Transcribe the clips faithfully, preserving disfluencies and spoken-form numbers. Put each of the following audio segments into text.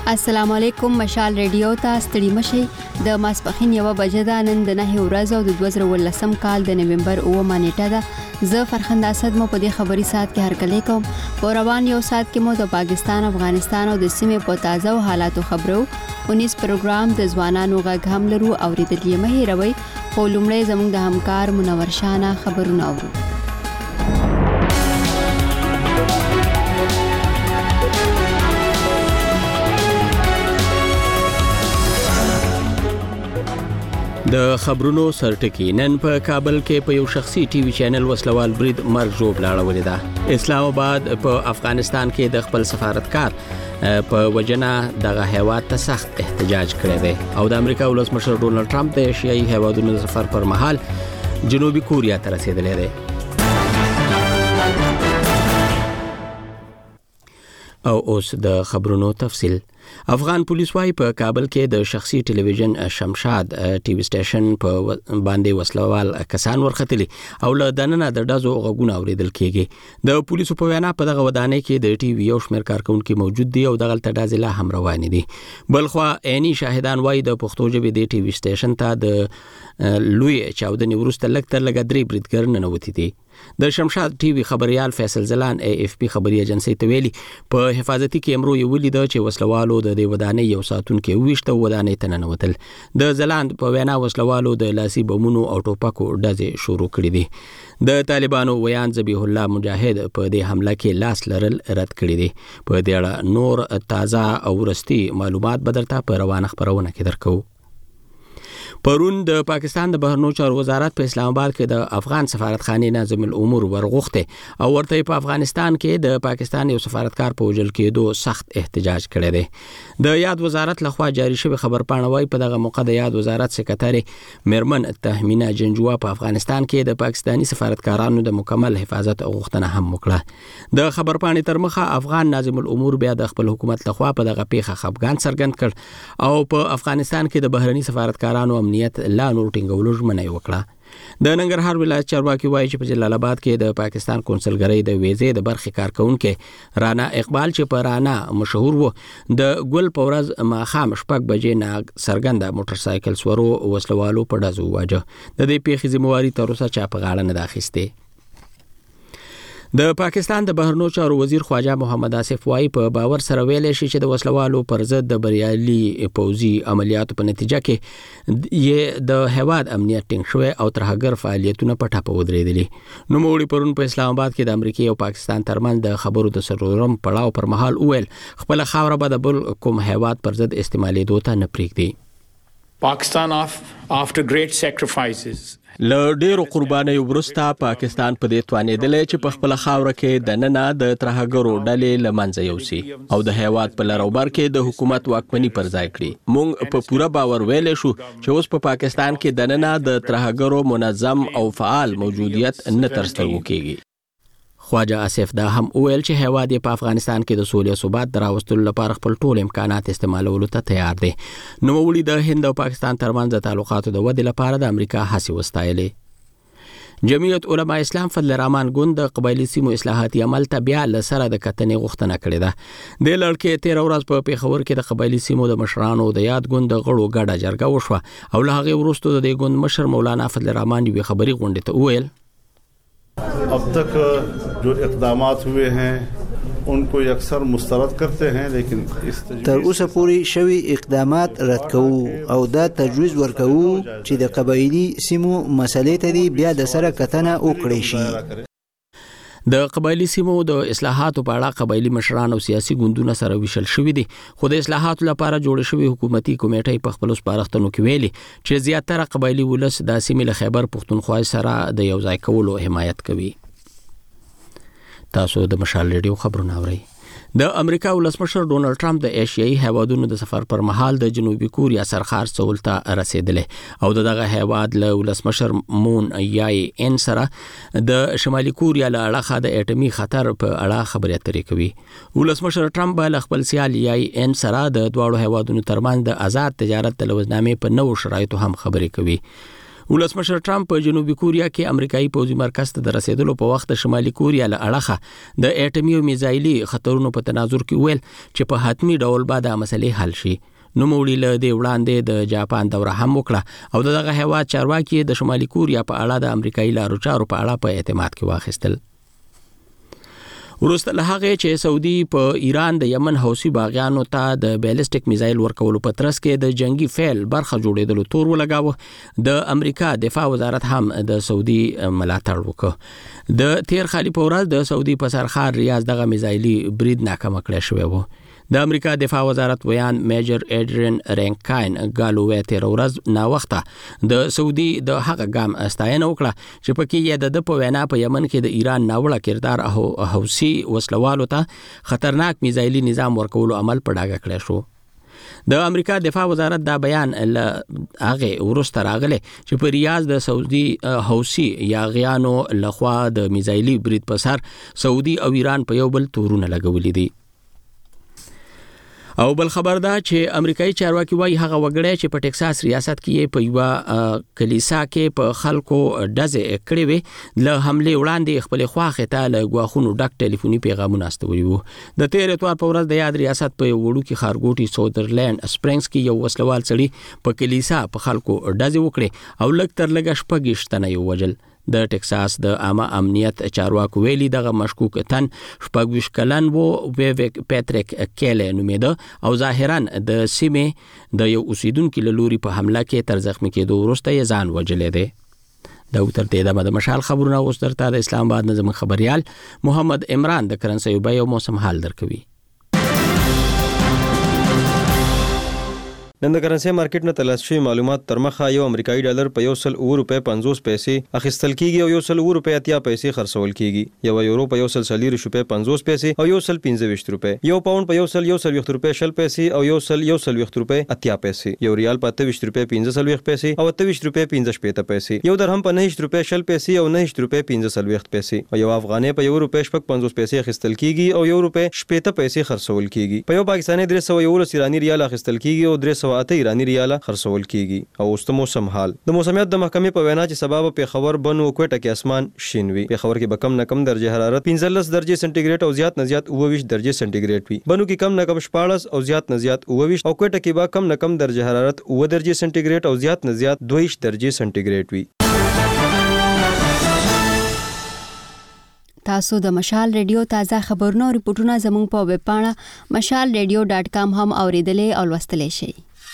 السلام علیکم. مشال ریډیو ته ستړي مشي. د ماسپخین یو بجه ده. نن د نه ورځ او د دوه زره ولسم کال د نومبر اووه نیټه ده. زه فرخنده اسد مو په دې خبري سات کې هرکلی کوم. په روان یو سات کې مو د پاکستان، افغانستان او د سیمې په تازه حالاتو خبرو. اونیس پروګرام د ځوانانو غږ هم لرو او ریډلې مه هېروئ. خو لومړی زموږ د همکار منور شانه خبرونه اورو. د خبرونو سرټکی. نن په کابل کې په یو شخصي ټي وي چینل وسلوال برید مرګ جوړ لاړولې ده. اسلام آباد په افغانستان کې د خپل سفارتکار په وجنه دغه هیواد ته سخت احتجاج کړی دی او د امریکا ولسمشر ډونالد ټرمپ د ایشیایي هیوادونو د سفر پر مهال جنوبي کوریا ته رسیدلی دی. او اوس د خبرونو تفصیل. افغان پولیس وايي په کابل کې د شخصي ټلویزیون شمشاد ټي وي سټیشن په باندې وسلوال کسان ورختلي او له دننه د ډزو غږونه اوریدل کېږي. د پولیسو په وینا په دغه ودانۍ کې د ټي وي یو شمېر کارکونکي موجود دي او دغه ډزې لا هم روانې دي. بلخوا عیني شاهدان وايي د پښتو ژبې د ټي وي سټیشن ته د لوی چاودنې وروسته لږ تر لږه درې بریدګر ننوتي دي. د شمشاد ټي وي خبريال فیصل زلان اے اف پی خبري ایجنسی ته ویلي په حفاظتي کیمرو یې ولید چې وسلوالو د دې ودانۍ یو ساتونکي وښته ودانۍ ته ننوتل. د زلان په وینا وسلوالو د لاسي بمونو او ټوپکو ډزې شروع کړې دي. د طالبانو ویان ذبیح الله مجاهد په دې حمله کې لاس لرل رد کړی دي. په دې اړه نور تازه او ورستي معلومات بدرته په روانه خبرونه کې درکو. پرون د پاکستان د بهرنیو چارو وزارت په اسلام آباد کې د افغان سفارتخانې ناظم الامور ورغوښته او ورته په افغانستان کې د پاکستان یو سفارتکار په وژل کېدو سخت احتجاج کړی دی. د یاد وزارت لخوا جاری شوی خبرپاڼه وايي په دغه موقع د یاد وزارت سکرټری میرمن تهمینه جنجوا په افغانستان کې د پاکستانی سفارتکارانو د مکمل حفاظت غوښتنه هم وکړه. د خبرپاڼې تر مخه افغان ناظم الامور بیا د خپل حکومت لخوا په دغه پیښه خفګان څرګند کړ او په افغانستان کې د بهرني سفارتکارانو امنیت لا نور ټینګولو ژمنه وکړه. د ننګرهار ولایت چارواکي وایي چې په جلال آباد کې د پاکستان کونسلګرۍ د ویزې د برخې کارکونکو رانا اقبال چې په رانا مشهور وو د ګل په ورځ ماښام شپږ بجې نه څرګنده موټر سایکل سورو وسلوالو په ډزو واجه. د دې پیښې ذمہواري تر اوسه چا په غاړه نه ده اخیستې. د پاکستان د بهرنیو چارو وزیر خواجه محمد آصف وايي په باور سره ویلي شي چې د وسلوالو پر ضد د بریالي پوځي عملیاتو په نتیجه کې یې د هیواد امنیت ټینګ شوی او ترهګر فعالیتونه په ټاپه ودرېدلي. نوموړي پرون په اسلام آباد کې د امریکا او پاکستان ترمنځ د خبرو د سرورم پړاو پر مهال وویل خپل خاوره به د بل کوم هیواد پر ضد استعمالېدو ته نه پرېږدي. Pakistan of, after great sacrifices له ډیرو قربانیو وروسته پاکستان په دې توانېدلی چې په خپله خاوره کې دننه د ترهګرو ډلې له منځه یوسي او د هیواد په لروبر کې د حکومت واکمني پر ځای کړي. موږ په پوره باور ویلی شو چې اوس په پاکستان کې دننه د ترهګرو منظم او فعال موجودیت نه تر سترګو کېږي. خواجه آصف دا هم وویل چې هیواد یې په افغانستان کې د سولې او ثبات د راوستلو لپاره خپل ټول امکانات استعمالولو ته تیار دی. نوموړي د هند او پاکستان ترمنځ د تعلقاتو د ودې لپاره د امریکا هڅې وستایلې. جمعیت علما اسلام فضل الرحمن ګوند د قبایلي سیمو اصلاحاتي عمل ته بیا له سره د کتنې غوښتنه کړې ده. د لړکې تېره ورځ په پېښور کې د قبایلي سیمو د مشرانو د یاد ګوند د غړو ګډه جرګه وشوه او له هغې وروسته د دې ګوند مشر مولانا فضل الرحمن یوې خبري غونډې ته وویل अब तक जो इक़दामात हुए हैं उनको अक्सर मुस्तरद करते हैं लेकिन تر اوسه پورې شوي اقدامات رد کوو او دا تجویز ورکوو چې د قبایلي سیمو مسلې ته دی بیا د سره کتنه وکړي شي. د قبایلي سیمو د اصلاحاتو په اړه قبایلي مشران او سیاسي ګوندونه سره ویشل شوي دي خو د اصلاحاتو لپاره جوړ شوی حکومتي کمیټې په خپل سپارښتنو کې ویلي چې زیاتره قبایلي ولس د سیمې له خیبر پښتونخوا سره د یو ځای کولو حمایت کوي. تاسو د مشال ریډیو خبرونه اورئ. د امریکا ولسمشر ډونالد ټرمپ د ایشیایي هیوادونو د سفر پر مهال د جنوبي کوریا سرخار سول ته رسیدلی او دغه هیواد له ولسمشر مون یای ان سره د شمالي کوریا له اړخه د اټومي خطر په اړه خبرې اترې کوي. ولسمشر ټرمپ به خپل سیال یای ان سره د دواړو هیوادونو ترمنځ د آزاد تجارت د لوزنامې په نوو شرایطو هم خبرې کوي. ولسمشر ټرمپ په جنوبي کوریا کې امریکایي پوځي مرکز ته د رسیدلو په وخت شمالي کوریا له اړخه د اټومي او میزایلي خطرونو په تناظر کې ویل چې په حتمی ډول به دا مسلې حل شي. نو موړي له دې وړاندې د جاپان دوره هم وکړه او دغه هیواد چارواکي د شمالي کوریا په اړه د امریکایي لارو چارو په اړه په اعتماد کې واخیستل. وروسته له هغه چې سعودي په ایران د یمن حوثي باغیانو ته د بیلسټیک میزایل ورکولو په ترڅ کې د جنگي فعل برخه جوړېدلو تور ولګاوه، د امریکا دفاع وزارت هم د سعودي ملاتړ وکړ. د تیر خالي په ورځ د سعودي په سرخار ریاض دغه میزایلي برید ناکام کړی شوی و. د امریکا دفاع وزارت ویان میجر ایډرین رینکاین ګالووی تیر ورځ نا وخته د سعودي د هغه ګام استاینه وکړه چې پکې یې د په وینا په یمن کې د ایران ناوړه کردار او حوثي وسلوالو ته خطرناک میزایلي نظام ورکولو عمل په ډاګه کړی شو. د امریکا دفاع وزارت دا بیان له هغه ورسته راغلی چې په ریاض د سعودي حوثي یاغیانو لخوا د میزایلي برید په سر سعودي او ایران په یو بل تورونه لګولي دي. او بل خبر دا چې امریکایي چارواکي وايي هغه وګړي چې په ټکساس ریاست کې په یو کلیسا کې په خلکو ډزې کړې وي له حمله وړاندې خپل خواخه ته له غواخونو ډک ټلیفوني پیغامونه استولي وو. د تیر اتوار په ورځ د یاد ریاست په وړو کې خارګوټي سودرلند سپرینګز کې یو وسلوال سړي په کلیسا په خلکو ډزې وکړي او لږ تر لږه شپږ شتنه یو وجل. د ټکساس د عامه امنیت چارواکو ویلي دغه مشکوک تن شپږ کلن وو ویویک پیټریک کېله نومېده او ظاهرا د سیمې د یو اوسیدونکو له لوري په حمله کې تر زخمی کېدو وروسته یې ځان وژلی دی. د اوتر تیدمه د مشال خبرونه اوس درته د اسلام آباد نظم خبريال محمد عمران د کرنسي بیو موسم حال درکوي. نن د کرنسي مارکیټ نه ترلاسه شوي معلومات تر مخه یو امریکایي ډالر په یو سل اوه روپۍ پنځوس پیسې اخیستل کیږي او یو سل اوه روپۍ اتیا پیسې خرڅول کیږي. یو یورو په یو سل څلوېښت روپۍ پنځوس پیسې او یو سل پنځه ویشت روپۍ. یو پاوند په یو سل یو سل ویشت روپۍ شل پیسې او یو سل یو سل ویشت روپۍ اتیا پیسې. یو ریال په اته ویشت روپۍ پنځه څلوېښت پیسې او اته ویشت روپۍ پنځه شپېته پیسې. یو درهم په نهه ویشت روپۍ شل پیسې او نهه ویشت روپۍ پنځه څلوېښت پیسې. او یو افغانۍ په یو روپۍ شپږ پنځوس پیسې اخیستل کیږي او یو روپۍ شپېته پیسې خرڅول کیږي. په یو پاکستاني درې سوه یولس ایراني ریال اخیستل کیږي او درې سوه اته ایراني ریال خرڅول کیږي. او اوس د موسم حال د موسمیات د محکمې په وینا چې سبب په خبر بنو کوټه کې اسمان شین وي. په خبر کې به کم نه کم درجه حرارت پنځلس درجه سنټیګریډ او زیات نه زیات اوه ویشت درجه سنټیګریډ وي. بنو کې کم نه کم شپاړس او زیات نه زیات اوه ویشت او کوټه کې به کم نه کم درجه حرارت اوه درجه سنټیګریډ او زیات نه زیات دوه ویشت درجه سنټیګریډ وي. تاسو د مشال ریډیو تازه خبرونه او ریپورتونه زموږ په ویب پاڼه مشال ریډیو ډاټ کام هم اوریدلې او لوستلی شئ.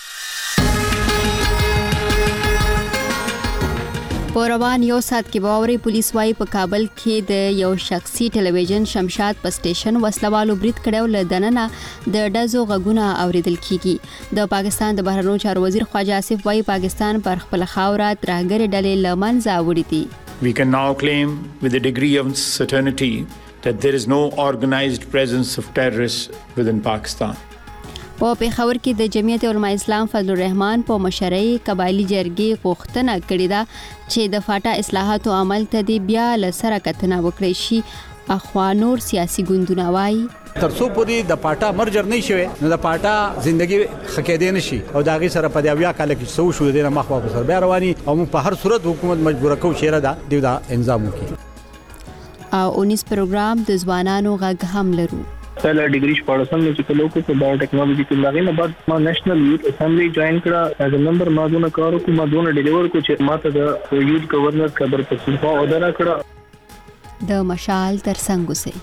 په روان یو ساعت کې باوري پولیس وايي په کابل کې د یو شخصي ټلویزیون شمشاد په سټیشن وسلوالو برید کړو ل دننه د ډزو غږونه اوریدل کیږي. د پاکستان د بهرنیو چارو وزیر خواجه آصف وايي پاکستان پر خپل خاوره ترهګر ډلې لمنځه وړي دي. We can now claim with a degree of certainty that there is no organized presence of terrorists within Pakistan. په پیښور کې د جمعیت علماء اسلام فضل الرحمن په مشرۍ قبایلی جرګې غوښتنه کړې ده چې د فاټا اصلاحاتو عمل ته دی بیا لسره کتنه وکړي شي. اخوا نور سیاسي ګوندونه وایي ترڅو پورې د پاټا مرجر نه شي نو د پاټا ژوندۍ خکېدې نشي او دا غي سره په دی بیا کال کې سو شو د مخ واپس بیا رواني او په هر صورت حکومت مجبور کوي چې را دا د انظام وکړي. او اونیس پروګرام د ځوانانو غږ هم لرو. پہلا ڈگری شپاړسم چې په لوکو په بایو ټیکنالوژي کې لاغې نه بعد ما نېشنل یوث اسمبلی جوائن کړه ایز ا ممبر ما دونه کار وکړ ما دونه ډیلیور کو چې ماته د یوث گورنر خبر پښتونخوا اورډر کړه. د مشال ترڅنګ اوسئ.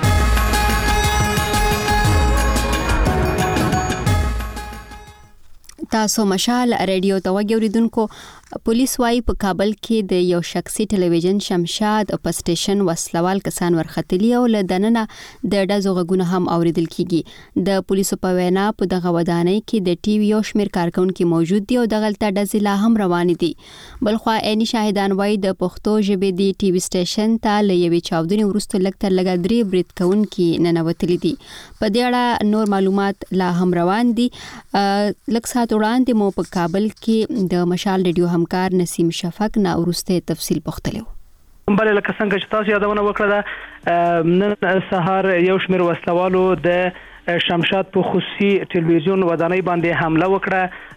تاسو مشال ریډیو ته وګوریدونکو. پولیس وايي په کابل کې د یو شخصي ټلویزیون شمشاد په سټیشن وسلوال کسان ورختلی او ل دننه د ډزو غږونه هم اوریدل کیږي. د پولیسو په وینا په دغه ودانۍ کې د ټي وي یو شمیر کارکونکو موجود دي او دغلته ډزې لا هم روان دي. بلخوا عیني شاهدان وايي د پښتو ژبې د ټي وي سټیشن ته ل یوې چاودنې وروسته لږ تر لږه درې برید کوونکي ننوتلي دي. په دې اړه نور معلومات لا هم روان دي. لږ ساعت وړاندې مو په کابل کې د مشال ریډیو همکار نسیم شفق نه ورسته تفصیل پوښتلو. بل لکه څنګه چې تاسو یادونه وکړه دا نن سهار یو شمېر وسلوالو د شمشاد په خصوصي ټلویزیون ودانۍ باندې حمله وکړه.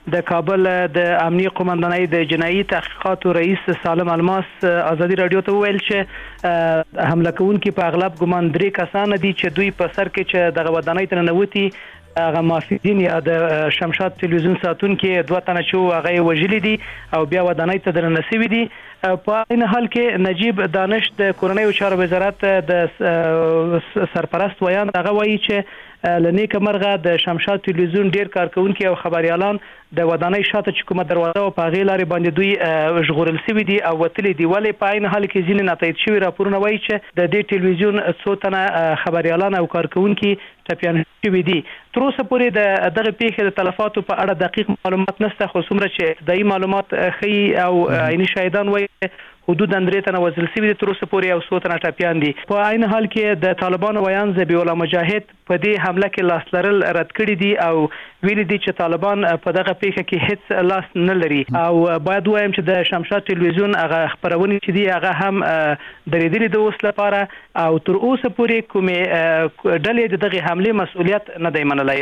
د کابل د امنیه قومندانۍ د جنایي تحقیقاتو رئیس سالم الماس ازادي رادیو ته ویل چې حمله کوونکي په اغلب ګمان درې کسان دي چې دوی په سر کې چې دغه ودانۍ ته ننوتي هغه مافیدین یا د شمشاد تلویزیون ساتونکو دوه تنه چې هغه وژلي دي او بیا ودانۍ ته درنسوي دي. په این حال کې نجیب دانش د کورنۍ چارو وزارت د سرپرست ویان هغه وایي چې لنیک مرغه د شمشاد تلویزیون ډیر کارکونکو او خبريالان د ودانۍ شاته چې کومه دروازه او په غیر لارې باندې دوی ژغورل شوی دي او وتلی دی. ولې په این حال کې ځینې نتایج شوی راپورونه وایي چې د دې تلویزیون څو تنه خبريالان او کارکونکو ټپيان شوی دي. تر اوسه پورې د دغه پیښې د تلفاتو په اړه دقیق معلومات نشته، خو څومره چې دایي معلومات خي او عیني شاهدان وایي حدودا درې تنه وژل شوي دي، تر اوسه پورې یو څو تنه ټپیان دي. په عین حال کې د طالبانو ویان ذبیح الله مجاهد په دې حمله کې لاس لرل رد کړي دي او ویلي دي چې طالبان په دغه پیښه کې هیڅ لاس نه لري. او باید وایم چې د شمشاد تلویزیون هغه خبرونه چې دي هغه هم درېدلي د اوس لپاره او تر اوسه پورې کومې ډلې دغه حمله مسؤلیت نه دی منلی.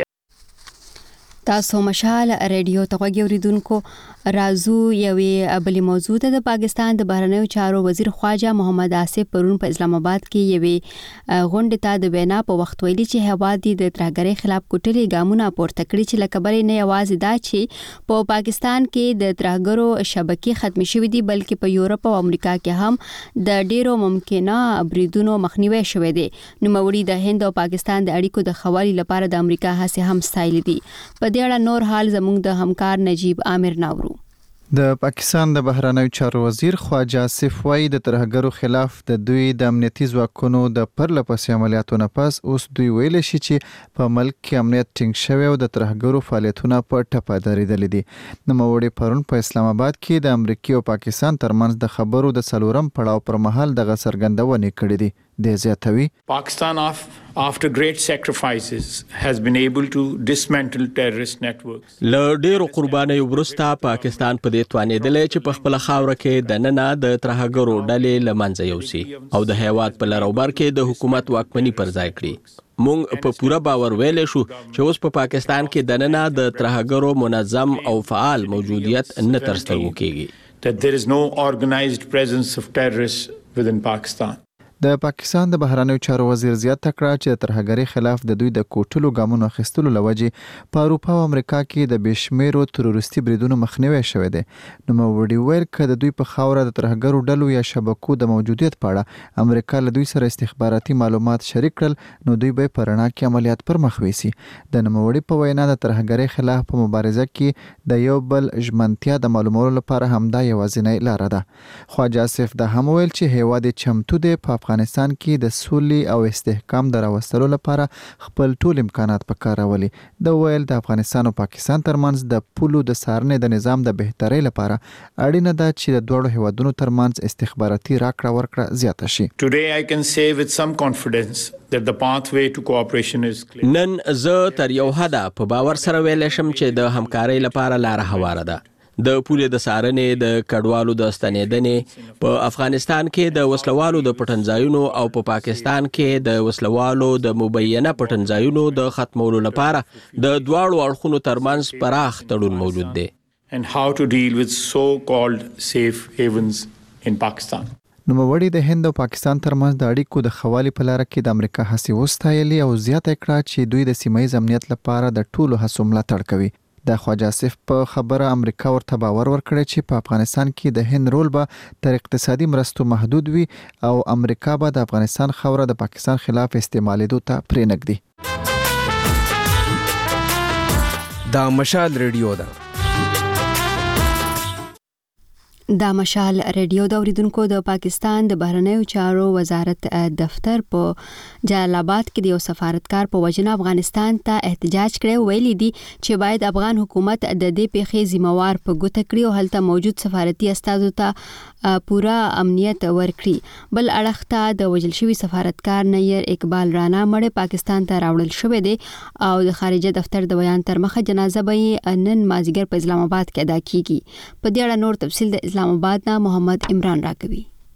تاسو مشال ریډیو ته غوږیوریدونکو رازو یوې بلې موضوع ته د پاکستان د بهرنیو چارو وزیر خواجه محمد آصف پرون په اسلام آباد کې یوې غونډې ته د وینا په وخت ویلي چې هیواد د ترهګرۍ خلاف کوټلي ګامونه پورته کړي چې لکه بلې نه یوازې دا چې په پاکستان کې د ترهګرو شبکې ختم شوې دي بلکې په یورپ او امریکا کې هم د ډیرو ممکنه بریدونو مخنیوي شوی دی. نوموړي د هند او پاکستان د اړیکو د خوالي لپاره د امریکا هڅې هم ستایلې دي. په دې اړه نور حال زموږ د همکار نجیب عامر ناورو. د پاکستان د بهرنیو چارو وزیر خواجه آصف وایي د ترهګرو خلاف د دوی د امنیتي ځواکونو د پرلپسې عملیاتو نه پس اوس دوی ویل شي چې په ملک کې امنیت ټینګ شوی او د ترهګرو فعالیتونه په ټپه درېدلي دي. نوموړي پرون په اسلام آباد کې د امریکا او پاکستان ترمنځ د خبرو د څلورم پړاو پر مهال دغه څرګندونې کړې دي. د زیاتوي Pakistan after great sacrifices has been able to dismantle terrorist networks. له ډیرو قربانیو وروسته پاکستان په دې توانېدلی چې په خپل خاوره کې د ننه د ترهګرو ډلې له منځه یوسي او د هیواد په لروبر کې د حکومت واکمني پر ځای کړي. مونږ په پوره باور ویلې شو چې اوس په پاکستان کې د ننه د ترهګرو منظم او فعال موجودیت نه تر سترګو کېږي. That there is no organized presence of terrorists within Pakistan. د پاکستان د بهرنیو چارو وزیر زیاته کړه چې د ترهګرۍ خلاف د دوی د کوټلو ګامونو اخیستلو لوجې په اروپا او امریکا کې د بشمیرو تروریستي بریدونو مخنیوي شوی دی. نوموړي ویل چې د دوی په خاوره د ترهګرو ډلو یا شبکو د موجودیت په اړه امریکا له دوی سره استخباراتي معلومات شریک کړل نو دوی به په رڼا کې عملیات پر مخ ویسي. د نوموړي په وینا د ترهګرۍ خلاف په مبارزه کې د یو بل ژمنتیا د معلومولو لپاره همدا یوازینۍ لاره ده. خواجه آصف دا هم ویل چې هیواد چمتو دی په افغانستان کې د سولې او استحکام د راوستلو لپاره خپل ټول امکانات په کار راولي. د ویل د افغانستان او پاکستان ترمنځ د پولو د څارنې د نظام د بهترۍ لپاره اړینه ده چې د دوړو هیوادونو ترمنځ استخباراتي راکړه ورکړه زیاته شي. Today I can say with some confidence that the pathway to cooperation is clear. نن زه تر یو حده په باور سره ویل شم چې د همکارۍ لپاره لار هواره ده. د پولې د سارنې د کډوالو د ستنېدنې په افغانستان کې د وسلوالو د پټنځایونو او په پاکستان کې د وسلوالو د مبینه پټنځایونو د ختمولو لپاره د دواړو اړخونو ترمنځ پراخ تړون موجود دی. And how to deal with so-called safe havens in Pakistan. نوموړي د هند او پاکستان ترمنځ د اړیکو د خوالي په لار کې د امریکا هڅې وستایلې او زیاته کړه چې دوی د سیمه ییز امنیت لپاره د ټولو هڅو ملاتړ کوي. د خواجه آصف په خبره امریکا ورته باور ورکړی چې په افغانستان کې د هند رول به تر اقتصادي مرستو محدود وي او امریکا به د افغانستان خاوره د پاکستان خلاف استعمالېدو ته پرېنږدي. دا مشال ریډیو ده. دا مشال ریډیو د اوریدونکو د پاکستان د بهرنیو چارو وزارت دفتر په جلال آباد کې د یو سفارتکار په وجنه افغانستان ته احتجاج کړی ویلي دي چې باید افغان حکومت د دې پیښې ذمہوار په ګوته کړي او هلته موجود سفارتي استازو ته پورا امنیت ورکړي. بل اړخ ته د وژل شوي سفارتکار نیر اقبال رانا مړ پاکستان ته راوړل شوی دی او د خارجه دفتر د بیان تر مخه جنازه به نن مازیګر په اسلام آباد کې ادا کیږي. په دې اړه نور تفصیل د اسلام آباد نه محمد عمران راکوي.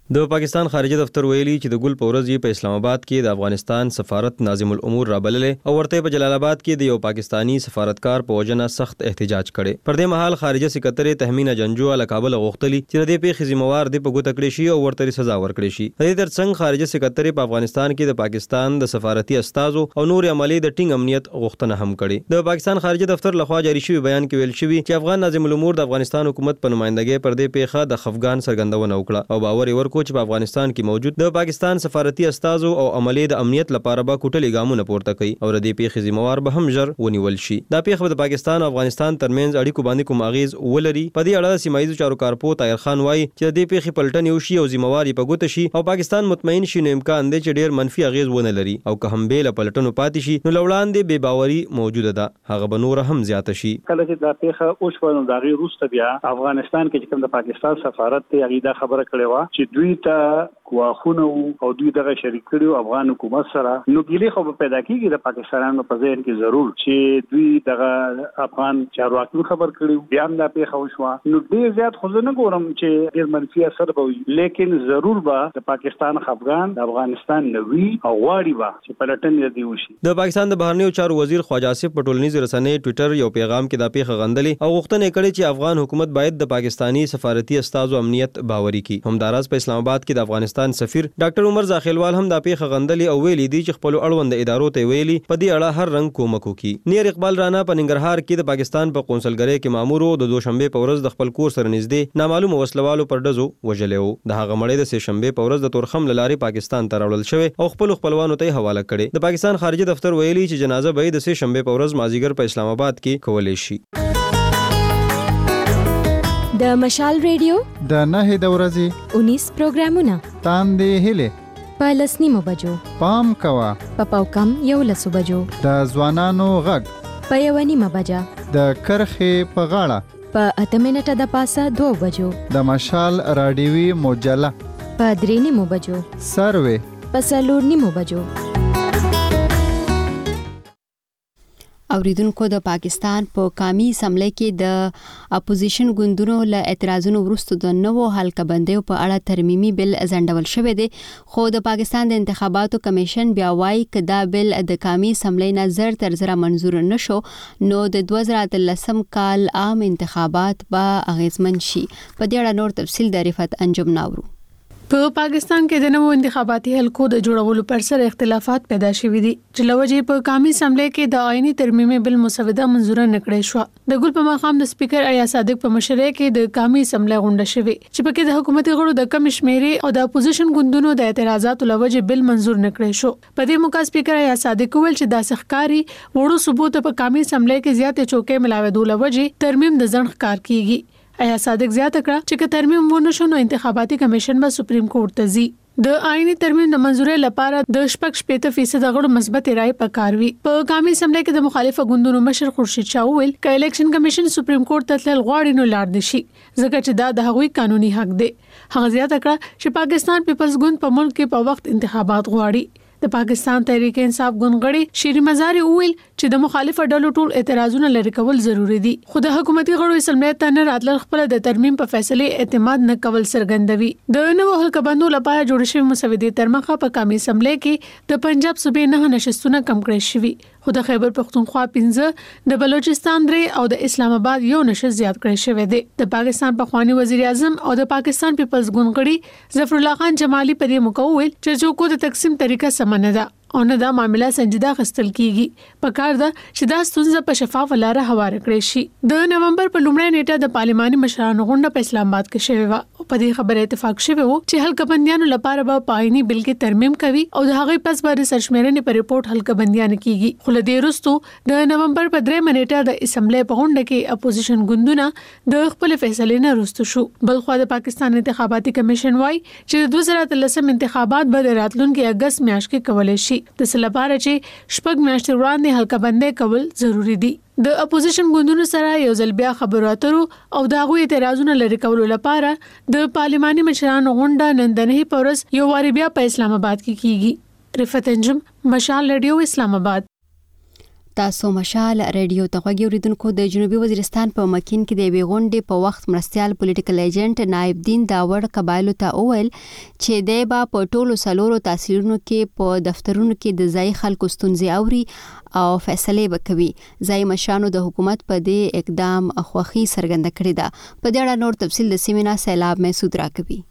د پاکستان خارجه دفتر ویلي چې د ګل په ورځ یې په اسلام آباد کې د افغانستان سفارت ناظم الامور رابللې او ورته په جلال آباد کې د یو پاکستانی سفارتکار په وجنه سخت احتجاج کړي. پر دې مهال خارجه سکرټری تهمینه جنجو له کابل غوښتلي چې د دې پیښې ذمہوار دی په ګوته کړی شي او ورته سزا ورکړي شي. د دې ترڅنګ خارجه سکرټری په افغانستان کې د پاکستان د سفارتي استازو او نور عملي د ټینګ امنیت غوښتنه هم کړې. د پاکستان خارجه دفتر لخوا جاری شوی بیان کې ویل شوی چې افغان ناظم الامور د افغانستان حکومت په نمائندګۍ پر دې پیښه د خفګان څرګندونه وکړه او باور یې ورکړ چې په افغانستان کې موجود د پاکستان سفارتي استازو او عملي د امنیت لپاره به کوټلې ګامونه پورته کوي او د دې پیښې ذمہوار به هم ژر ونیول شي. دا پیښه د پاکستان او افغانستان ترمنځ اړیکو باندې کوم اغیز ولري. په دې اړه سیمایي چارو کارپو طاهر خان وایي چې د دې پیښې پلټنې وشي او ذمہوار یې په ګوته شي او پاکستان مطمئن شي نو امکان دی چې ډیر منفي اغیز ونه لري او که هم به له پلټنو پاتې شي نو لوړاندې بې باوري موجوده ده هغه به نور هم زیاته شي. کله چې دا پیښه او شو نو دا غي روسته بیا افغانستان کې چې کوم د پاکستان سفارت ته هغه دا خبره کړې و چې دوی ته واخونه او دوی دغه شریک کړي افغان حکومت سره نو ګیلې خو پیدا کیږي د پاکستانانو په ذهن کې ضرور چې دوی دغه افغان چارواکي خبر کړي بیا هم دا پیښه وشو نو ډیر زیات خو نه ګورم چې ډیر منفي اثر به وي لیکن ضرور به د پاکستان خفغان د افغانستان نوي او واړی با چې پلټن دی وشي. د پاکستان د بهرنیو چارو وزیر خواجه آصف په ټولنیزو رسنیو ټوئیټر یو پیغام کې دا پیښه غندلې او غوښتنه کړې چې افغان حکومت باید د پاکستانی سفارتي استازو امنیت باوري کړي. همداراز په اسلام آباد کې د افغانستان سفیر ډاکټر عمر زاخیلوال هم دا پیښه غندلې او ویلي دی چې خپل اړوند ادارو ته ویلي په دې اړه هر رنګ کومک وکړي. نیر اقبال رانا په ننګرهار کې د پاکستان په قونسلګرۍ کې مامور او د دوشنبه په ورځ د خپل کور سره نږدې نامعلوم وسلوالو پر ډزو وژلې وو. د هغه مړی د سه شنبه په ورځ د تورخم لارې پاکستان ته راوړل شوی او خپل خپلوانو ته حواله کړي. د پاکستان خارجه دفتر ویلي چې جنازه به د سه شنبه په ورځ مازیګر په اسلام آباد کې کولې شي. د مشال ریډیو د نه د ورځې انیس پروګرامونه تاندې هله په لسنیمو بجو پام کوا په پاوکم یو لسو بجو د ځوانانو غږ په یو نیمه بجه د کرخې په غاړه په اته منټه د پاسه دوه بجو د مشال رادیوي مجله په درې نیمو بجو سروي په څلور نیمو بجو. اوریدونکو د پاکستان په پا قومي اسمبلی کې د اپوزیشن ګوندونو له اعتراضونو وروسته د نوو حلقه بندیو په اړه ترمیمي بل ځنډول شوی دی خو د پاکستان د انتخاباتو کمیشن بیا وایي چې دا بل د قومي اسمبلی نه زر تر زره منظور نشو نو د دوه زره اتلسم کال عام انتخابات به اغیزمن شي. په دې اړه نور تفصیل د رفعت انجم ناورو. په پاکستان کې د نوو انتخاباتي حلقو د جوړولو پر سر اختلافات پیدا شوي دي چې لوجې په قومي اسمبلی کې د آئینی ترمیمي بل مسوده منظور نه کړې شو. د ګل په مقام د سپیکر ایا صادق په مشرۍ کې د قومي اسمبلی غونډه شوې چې په کې د حکومتي غړو د کم شمیرې او د اپوزیشن ګوندونو د اعتراضاتو لوجې بل منظور نه کړې شو. په دې موقع سپیکر ایا صادق ویل چې د سخکاری وړو ثبوت په قومي اسمبلی کې زیاتې چوکۍ ملاوي دوه لوجې ترمیم د ځنډ ښکار کیږي. ایا صادق زیاته کړه چې که ترمیم ونه شو نو انتخاباتي کمیشن به سپریم کورټ ته ځي. د آئینی ترمیم د منځوري لپاره د شپږ شپږ فیصد غړو مثبت رائے پکاروي. په قومي اسمبلی کې د مخالفه ګوندونو مشر خورشید شاه ویل ک الیکشن کمیشن سپریم کورټ ته تلل غواړي نو لاړ دي شي ځکه چې دا د هغوی قانوني حق دی. هغه زیاته کړه چې پاکستان پیپلز ګوند په ملک کې په وخت انتخابات غواړي. د پاکستان تحریک انصاف ګوندغړي شيري مزاري ویل چې د مخالفه ډلو ټول اعتراضونه لري کول ضروری دي خو د حکومتي غړو اسمبلی ته نه راتلل خپل د ترمیم په فیصله اعتماد نه کول څرګندوي. د نوو حلقه بندو لپاره جوړ شوی مسودې ترمخه په قومي اسمبلی کې د پنجاب صوبې نه نشستونه کم کړی شوی خو د خیبر پختونخوا پنځه د بلوچستان درې او د اسلام آباد یو نشست زیات کړی شوی دی. د پاکستان پخوانی وزیر اعظم او د پاکستان پیپلز ګوندغړي ظفر الله خان جمالي په دې موقع ویل چې جو د تقسیم طریقه سم نه ده او نه دا معاملہ سنجیده خستل کیږي. په کار ده چې دا ستونزه په شفاف لاره هواره کړی شي. د نومبر په لومړۍ نیټه د پارلماني مشرانو غونډه په اسلام آباد کې شوې و او په دې خبره اتفاق شوی و چې حلقه بندیانو لپاره به پایني بل کې ترمیم کوي او د هغې پس به سرشمیرنې په ریپورت حلقه بندیان کیږي. خو له دې وروسته د نومبر په درې نیټه د اسمبلی په غونډه کې اپوزیشن ګوندونه د خپل فیصلې نه وروسته شو. بل خو د پاکستان انتخاباتي کمیشن وايي چې د دوه زره اتلسم انتخابات به راتلونکي اگست میاشت کې کولای شي. د لپاره چې شپږ میاشتې وړاندې حلقه بندي کول ضروری دي. د اپوزیشن ګوندونو سره یو ځل بیا خبرو اترو او د هغوی اعتراضونه لري کولو لپاره د پارلماني مشرانو غونډه نن د نه پورس یو واری بیا په اسلام آباد کې کیږي. رفعت انجم، مشال ریډیو، اسلام آباد. تاسو مشال ریډیو ته غوږی اوریدونکو د جنوبي وزیرستان په مکین کې د بیغونډې په وخت مرستيال پولیټیکل ایجنټ نائب دین داوړ قبایلو ته اول چې د با په ټولو سلورو تحصیلونو کې په دفترونو کې د ځای خلکو ستونزې اوري او فیصله وکوي. ځای مشانو د حکومت په دې اقدام خوخي څرګنده کړې ده. په دې اړه نور تفصیل د سیمینا سیلاب محسود راکوي.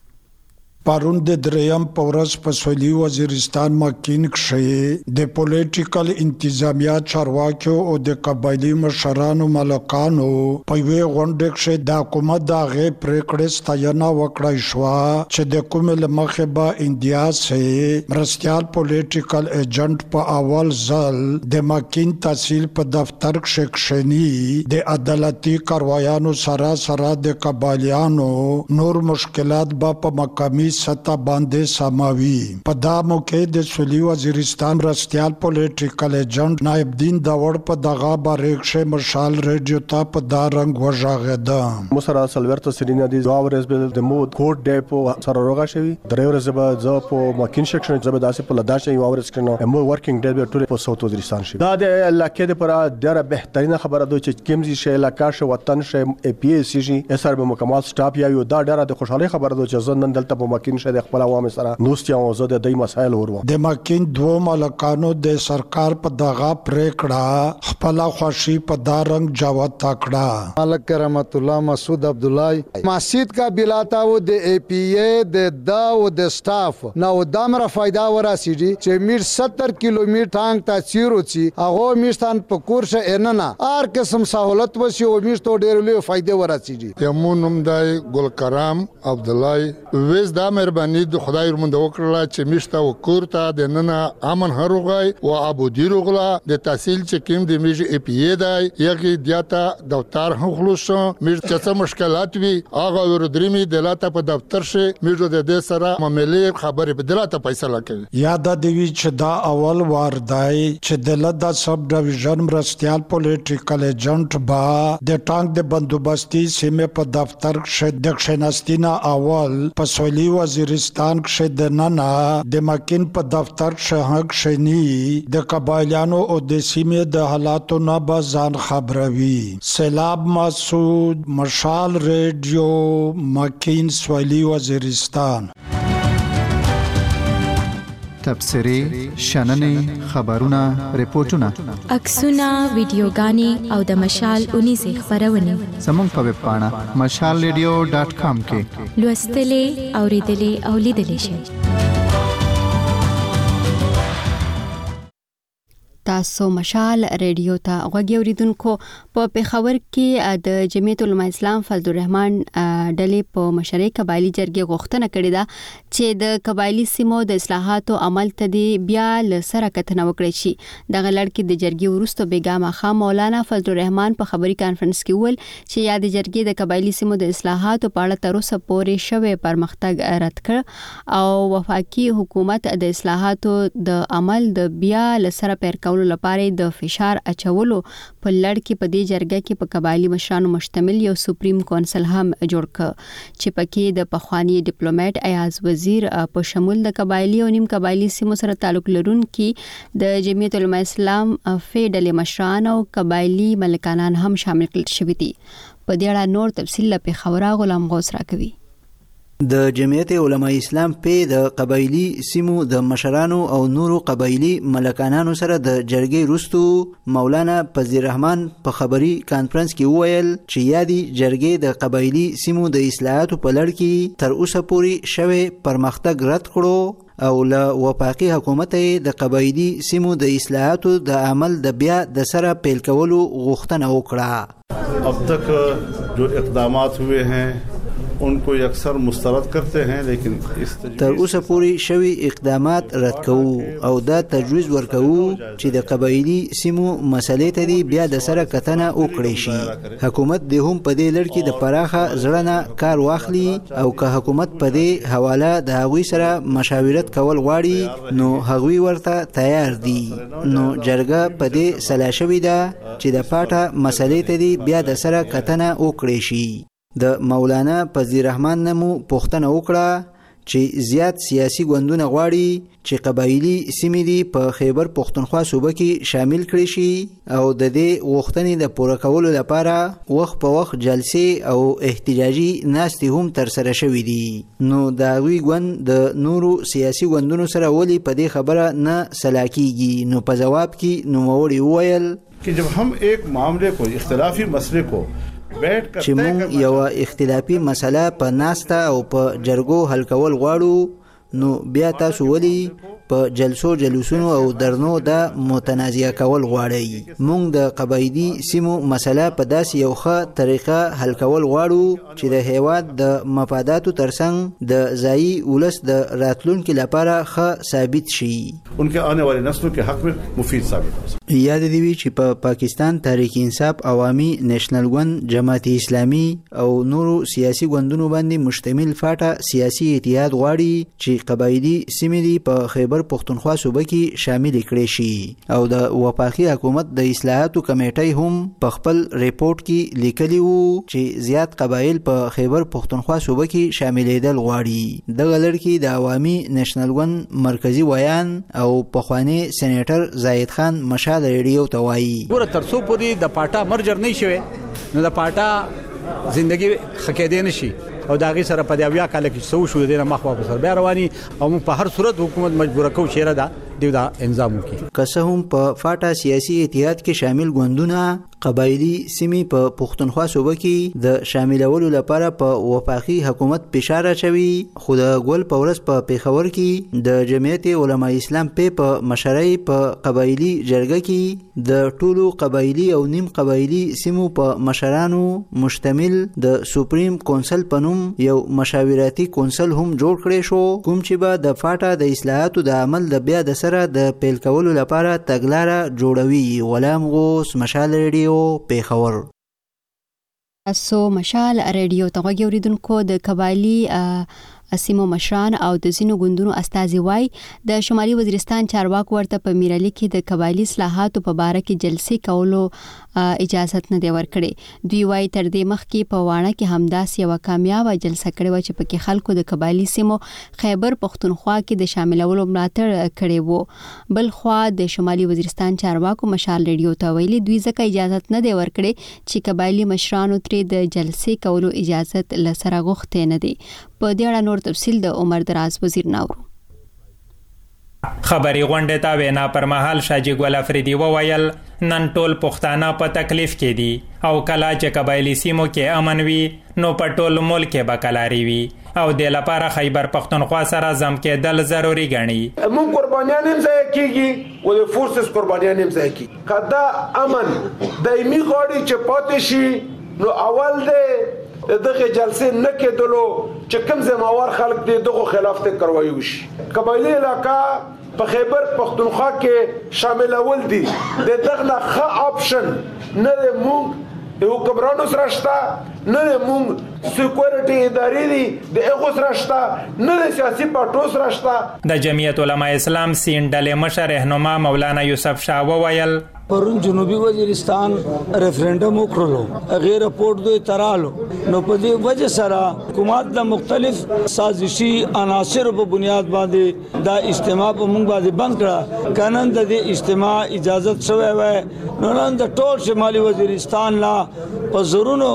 پرون د دریم پورس په سویلي وزیرستان مکین کې د پولیټیکل انتظامیه چارواکو او د قبایلی مشرانو ملکانو په وی غونډه کې د حکومت د غي پریکړې ستاینه وکړای شو چې د کوم لمخه به انډیا سه مرستيال پولیټیکل ایجنټ په اول ځل د مکین تحصیل په دفتر کې کښنی د عدالتي کاروایانو سره سره د قبایلیانو نور مشکلات به په مقامی سطح باندې سماوي. په دا موقع د سویلي وزیرستان مرستيال پولیټیکل ایجنټ نائب دین داوړ په دغه باریکشه مشال ریډیو ته په دا رنګ وژاغه مسرا سلورت سرینا دي زاورز به د مود کوټ ډیپو سره روغه شوی درېور زبا ز په ماکین شکشن زبا داسې په لداش یو اورس کړنو مو ورکینګ ډیل به ټول په ساوث وزیرستان شي. دا د علاقې د پر ډیره بهترینه خبره ده چې کیمزي شي علاقې شو وطن شي ای پی ای سی جی اسر به مکمل سټاپ یا یو دا ډیره د خوشحالي خبره ده چې زنن دلته په ماکین شه د خپل عوام سره نوستیا او زه د دې مسایل ورو د مکین دوه ملکانو د سرکار په دغه پریکړه خپل خوشي په دا رنګ جواب تکړه. ملک رحمت الله مسعود عبد الله مسجد کا بلاتا و د ای پی ای د دا او د سټاف نو دمر فائدہ وراسیږي چې میر ستر کیلومتر ټانګ تا چیرو چی هغه میشتان په کورشه اننه هر قسم سہولت وسی او میشتو ډیر لوی فائدې وراسیږي. یمونم دای ګل کرام عبد الله وېز دا مهرباني د خدای ورمنده وکړه چې میشته وکورته د نن امن هروغای او ابو دیروغلا د تحصیل چې کیم د میج ای پی ای دای یغی دیاتا دفتر خلوص میج چې مشکلات وی هغه ور درمی دلاته په دفتر شه میج د دې سره معاملې خبرې په دلاته فیصله کوي. یاد دی چې دا اول وار دی چې د لدا سب ډیویژن مرستيال پولیټیکل ایجنټ با د ټانک د بندوبستي سیمه په دفتر شه د کښناستینا اول په سویلي وزیرستان کې د ننا د مکین په دفتر شهک شنی د قبایلیانو او د سیمې د حالاتو نه به ځان خبروي. سیلاب مسعود مشال ریډیو مکین سویلي وزیرستان. تبصری، شننې، خبرونه، ریپورتونه، عکسونه، ویډیوګانې او د مشال اونیزه خبرونه زموږ په ویب پاڼه مشال ریډیو ډاټ کام کې لوستلې، اوریدلې او لیدلې شئ. تاسو مشال ریډیو ته غوږی اوریدونکو. په پیښور کې د جمعیت العلماء اسلام فضل الرحمن ډلې په مشرۍ قبایلی جرګې غوښتنه کړې ده چې د قبایلی سیمو د اصلاحاتو عمل ته دی بیا لسره کتنه وکړي شي. دغه لړ کې د جرګې وروسته بیګا خام مولانا فضل الرحمن په خبري کانفرنس کې ویل چې یا د جرګې د قبایلی سیمو د اصلاحاتو په اړه تر اوسه پورې شوی پرمختګ رد کړ او وفاقي حکومت د اصلاحاتو د عمل د بیا لسره پیر کول لپاره د فشار اچولو په لړ کې په دې جرګه کې په قبایلی مشرانو مشتمل یو سپریم کونسل هم جوړ ک چې پکې د پخوانی ډیپلوماټ ایاز وزیر په شمول د قبایلی او نیم قبایلی سیمو سره تعلق لرونکي د جمعیت العلماء اسلام فیډل مشران او قبایلی ملکانان هم شامل کړل شوي دي. په دې اړه نور تفصیل په خبره غلام غوث راکوي. د جمعیت علماء اسلام په د قبایلی سیمو د مشرانو او نورو قبایلی ملکانانو سره د جرګې وروستو مولانا فضل الرحمن په خبري کانفرنس کې وویل چې یادي جرګې د قبایلی سیمو د اصلاحاتو په لړ کې تر اوسه پورې شوی پرمختګ رد کړو او له وفاقي حکومت د قبایلی سیمو د اصلاحاتو د عمل د بیا د سره پیل کولو غوښتنه وکړه. अब तक जो इक़दामात हुए हैं उनको अक्सर मुस्तरद करते हैं लेकिन تر اوسه پورې شوی اقدامات رد کوو او دا تجویز ورکوو چې د قبایلی سیمو مسلې ته دی بیا د سره کتنه وکړي شي. حکومت د هم په دې لړ کې د پراخه ځړنه کار واخلي او که حکومت په دې حواله د هغوی سره مشاورت کول غواړي نو هغوی ورته تیار دي. نو جرګه په دې سلا شوې ده چې د پاټه مسلې ته دی بیا د سره کتنه وکړي شي. د مولانا فضل الرحمن نمو پوښتنه وکړه چې زیات سیاسي ګوندونه غواړي چې قبایلی سیمې دي په خیبر پختونخوا صوبه کې شامل کړي شي او د دې غوښتنې د پوره کولو لپاره وخت په وخت جلسې او احتجاجي ناستې هم ترسره شوي دي. نو د هغوی ګوند د نورو سیاسي ګوندونو سره ولې په دې خبره نه سلا کیږي؟ نو په جواب کې نوموړي وویل कि जब हम एक मामले को इख्तिलाफी मसले को چې مونږ یو اختلافي مسله په ناسته او په جرګو حل کول غواړو نو بیا تاسو ولې په جلسو جلوسونو او درنو د متنازعه کول غواړئ؟ مونږ د قبایلی سیمو مسله په داسې یو ښه طریقه حل کول غواړو چې د هیواد د مفاداتو ترڅنګ د ځایي ولس د راتلونکي لپاره ښه ثابت شي، उनके आने वाले नस्लों के हक में मुफीद साबित हो. یاد دی وی چې په پاکستان تحریک انصاف عوامي نېشنل ګوند جماعت اسلامي او نورو سیاسي ګوندونو باندې مشتمل فاټه سیاسي اتحاد غواړي چې قبایلی سیمې دي په خیبر پختونخوا صوبه کې شامل کړي شي او د وفاقي حکومت د اصلاحاتو کمیټې هم په خپل ریپورت کې لیکلي وو چې زیات قبایل په خیبر پختونخوا صوبه کې شاملېدل غواړي. دغه لړ د عوامي نېشنل ګوند مرکزی ویان او پخوانی سېنیټر زاهد خان مشال ریډیو ته وایي ګوره تر څو پورې د پاټا مرجر نه شوي نو د پاټا ژوندۍ خکېدې نشي او دا غي سره په دیویا کال کې سو شو دینه مخ واپس بیا رواني او په هر صورت حکومت مجبور کو شیره دا دیو دا انظامو کې که هم په فاټا سیاسي اتحاد کې شامل ګوندونه قبایلی سیمې په پختونخوا صوبه کې د شاملولو لپاره په وفاقي حکومت فشار اچوي، خو د ګول په ورځ په پیښور کې د جمعیت علماء اسلام په مشرۍ په قبایلی جرګه کې د ټولو قبایلی او نیم قبایلی سیمو په مشرانو مشتمل د سپریم کونسل په نوم یو مشاورتي کونسل هم جوړ کړی شو، کوم چې به د فاټا د اصلاحاتو د عمل د بیا د سره د پیل کولو لپاره تګلاره جوړوي. غلام غوث، مشال ریډیو، پیښور. اسو مشال ریډیو ته غوړیدونکو د قبایلی سیمو مشران او د زینو ګوندونو استازي وای د شمالي وزیرستان چارواکو ورته په میرالي کې د قبایلی اصلاحاتو په باره کې جلسې کولو اجازه نه دی ورکړي. دوی وای تر دې مخکې په وانه کې همداس یو کامیاب جلسه کړې و چې پکې خلکو د قبایلی سیمو خیبر پختونخوا کې د شاملولو ملاتړ کړي وو. بل خوا د شمالي وزیرستان چارواکو مشال ریډیو ته ویلي دوی ځکه اجازه نه دی ورکړي چې قبایلی مشرانو ترې د جلسې کولو اجازه لسره غوښتي نه دی. په دې اړه نور تفصیل د عمر دراز وزیر ناورو. خبري غونډه تا وینا پر مهال شاجي ګل افریدي وویل نن ټول پښتانه په تکلیف کې دي او کلا چې قبایلی سیمو کې امن وي نو په ټول ملک کې بکلاري وي او د لپاره خیبر پختونخوا سره زم کېدل ضروری ګڼي. مون قربانیان هم ځای کیږي او د فورسز قربانیان هم ځای کیږي. کدا امن دایمي غوړي چې پاتې شي نو اول د دغه جلسې نه کېدلو چې کوم زموار خلک دي دغه خلاف ته کاروایی وشي. قبایلی علاقہ په خیبر پختونخوا کې شامل اول دي د دغه ښه اپشن نه مونږ د حکمرانو سره شته نه مونږ سکیورټي ادارې دي د هغو سره شته نه د سیاسي پارټو سره شته. د جمعیت علماء اسلام سین ډلې مشر رهنما مولانا یوسف شاه وویل پرون جنوبي وزیرستان ریفرندم وکړلو غیر رپورټ دوی ترالو نو په دې وجه سره حکومت د مختلف سازشي عناصر په بنیاد باندې دا اجتماع په موږ باندې بند کړه. قانون د دې اجتماع اجازه شوی وای نو نن د ټول شمالي وزیرستان لا په زورونو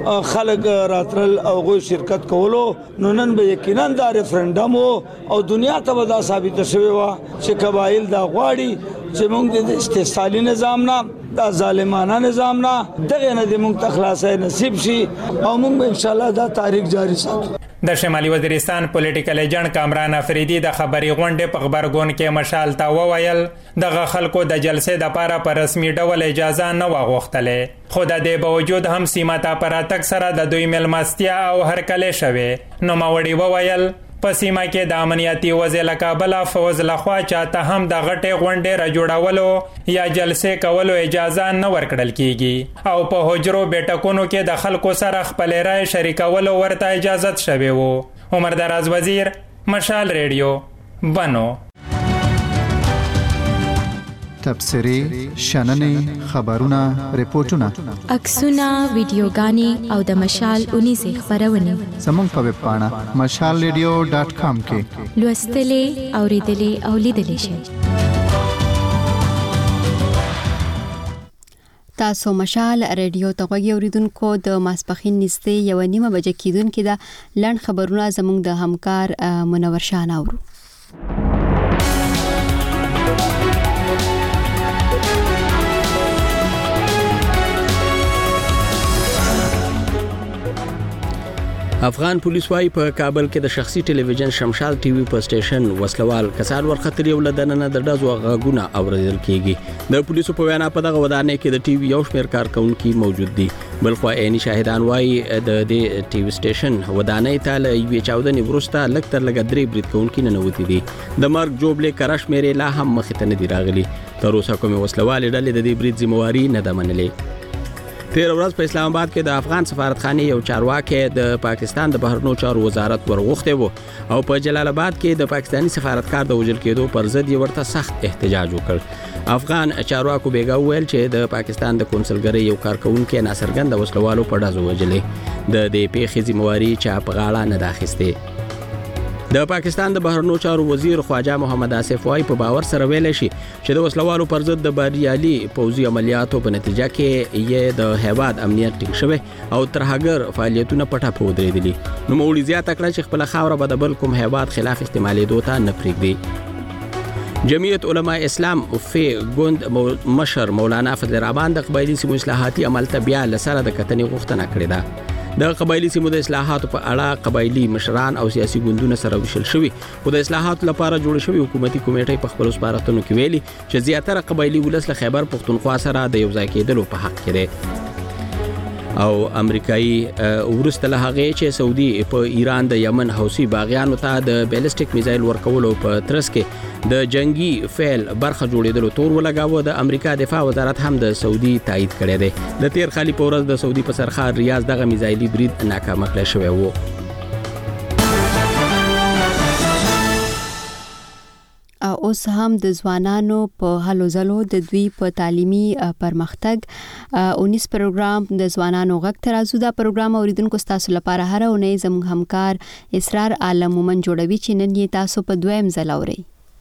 خلک راترل او غو شرکت کولو نو نن به یقینا دا ریفرندم او دنیا ته ودا ثابت شوی و چې قبایل دا غواړي چې موږ د استثالي نظام نه دا ظالمانه نظام نه دغه نه د موږ تخلاصي نصیب شي او موږ ان شاء الله دا تاریخ جاری ساتو. د شمالي وزیرستان پولیټیکل ایجنټ کامران افریدي د خبري غونډې په خبرګون کې مشال تا وویل دغه خلکو د جلسې د پاره پر رسمي ډول اجازه نه واغوښتلې خو د دې باوجود هم سیمه ته پراتک سره د دوی ملمستیا او هرکله شوه. نو ماوړي وویل په سیمه کې د امنیتي وزیر کابل فوز لخوا چاته هم د غټې غونډې را جوړولو یا جلسې کولو اجازه نه ورکړل کیږي او په حجرو بیٹکونو کې د خلکو سره خپل رائے شریکولو ورته اجازه شوی وو. عمر دراز وزیر، مشال ریډیو، بنو. تبصرې شننې خبرونه ریپورتونه عکسونه ویډیوګانې او د مشال اونیزې خبرونه زموږ په ویب پاڼه مشال ریډیو ډاټ کام کې لوستلې اوریدلې او لیدلې شئ. تاسو مشال ریډیو ته غوږی اوریدونکو د ماسپخین نږدې یو نیمه بجې کېدونکې د لړن خبرونه زموږ د همکار منور شاه اورو. افغان پولیس وايي په کابل کې د شخصي ټلویزیون شمشاد ټي وي په سټیشن وسلوال کسان ورختري ولدننه د ډزو غاګونه اوریدل کیږي. د پولیسو په وینا په دغه ودانۍ کې د ټي وي یو شمېر کارکونکي موجود دي. بلخو عیني شاهدان وايي د دې ټي وي سټیشن ودانۍ ته له یوې چاودنې وروسته لږ تر لږه درې برید کوونکي ننوتي دي. د مرګ جوړې کره شمېرې لا هم مخې ته نه دي راغلي. تر اوسه کومې وسلوالې ډلې د دې برید ذمہواري نه ده منلې. تیر ورځ په اسلام آباد کې د افغان سفارتخانه یو چارواکي د پاکستان د بهرنیو چارو وزارت ورغوښته وو او په جلال آباد کې د پاکستانی سفارتکار د وژل کېدو پر ضد یې ورته سخت احتجاج وکړ. افغان چارواکو بیګا ویل چې د پاکستان د کونسلګرۍ یو کارکونکو ناصرګند وسلوالو په ډزو وژلې. د دې پیښې ذمہواري چا په غاړه نه داخسته. د پاکستان د بهرنیو چارو وزیر خواجه محمد آصف وايي په باور سره ویل شي چې د وسلوالو پر ضد د بریالي پوځي عملیاتو په نتیجه کې یې د هیواد امنیت ټینګ شوی او ترهګر فعالیتونه پټه پودرېدلي. نو مولوی زیاته کړه چې خپل خاوره به د بل کوم هیواد خلاف استعمالېدو ته نه پرېږدي. جمعیت علماء اسلام فی ګوند مشر مولانا فضل الرحمن د قبایلی سیمو اصلاحاتي عمل ته بیا لسره د کتنې غوښتنه کړې ده. د قبایلی سیمو د اصلاحاتو په اړه قبایلی مشران او سیاسي ګوندونه سره وشل شوي خو د اصلاحاتو لپاره جوړ شوی حکومتي کمیټې په خپل سپارښتنو کې ویلي چې زیاتره قبایلی ولس له خیبر پختونخوا سره د یو ځای کېدلو په حق کې دی. او امریکایي ورسته له هغه چې سعودي په ایران د یمن حوثي باغیانو ته د بیلسټیک میزایل ورکولو په ترڅ کې د جنگي فعل برخه جوړېدلو تور ولګاوه. د امریکا دفاع وزارت هم د سعودي تایید کړی دی. د تیر خالي په ورځ د سعودي په سرخار ریاض دغه میزایلي برید ناکام کړی شوی و. اوس هم د ځوانانو په هلو ځلو د دوی په تعلیمي پرمختګ اونیس پروګرام د ځوانانو غږ ترازو دا پروګرام اوریدونکو تاسو لپاره هر اونۍ زموږ همکار اسرار عالم مومن جوړوي چې نن یې تاسو په دویم ځل اورئ.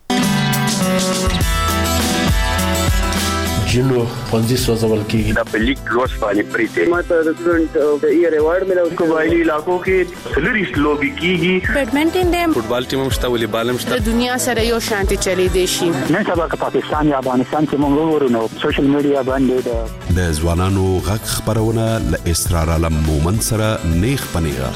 جنو پنځه سوځول کېږي دا په لیک لوس باندې پریته ماته د سټوډنټ د ایئر ایوارډ ملو قبایلی علاقو کې سلریس لوبي کېږي بیډمنټن دیم فوټبال ټیم هم شته والیبال هم شته د دنیا سره یو شانتي چلی دی شي نن سبا په پاکستان یا افغانستان کې موږ ورونو سوشل میډیا باندې د ځوانانو غږ خبرونه ل اسرار عالم مومن سره نیخ پنیغه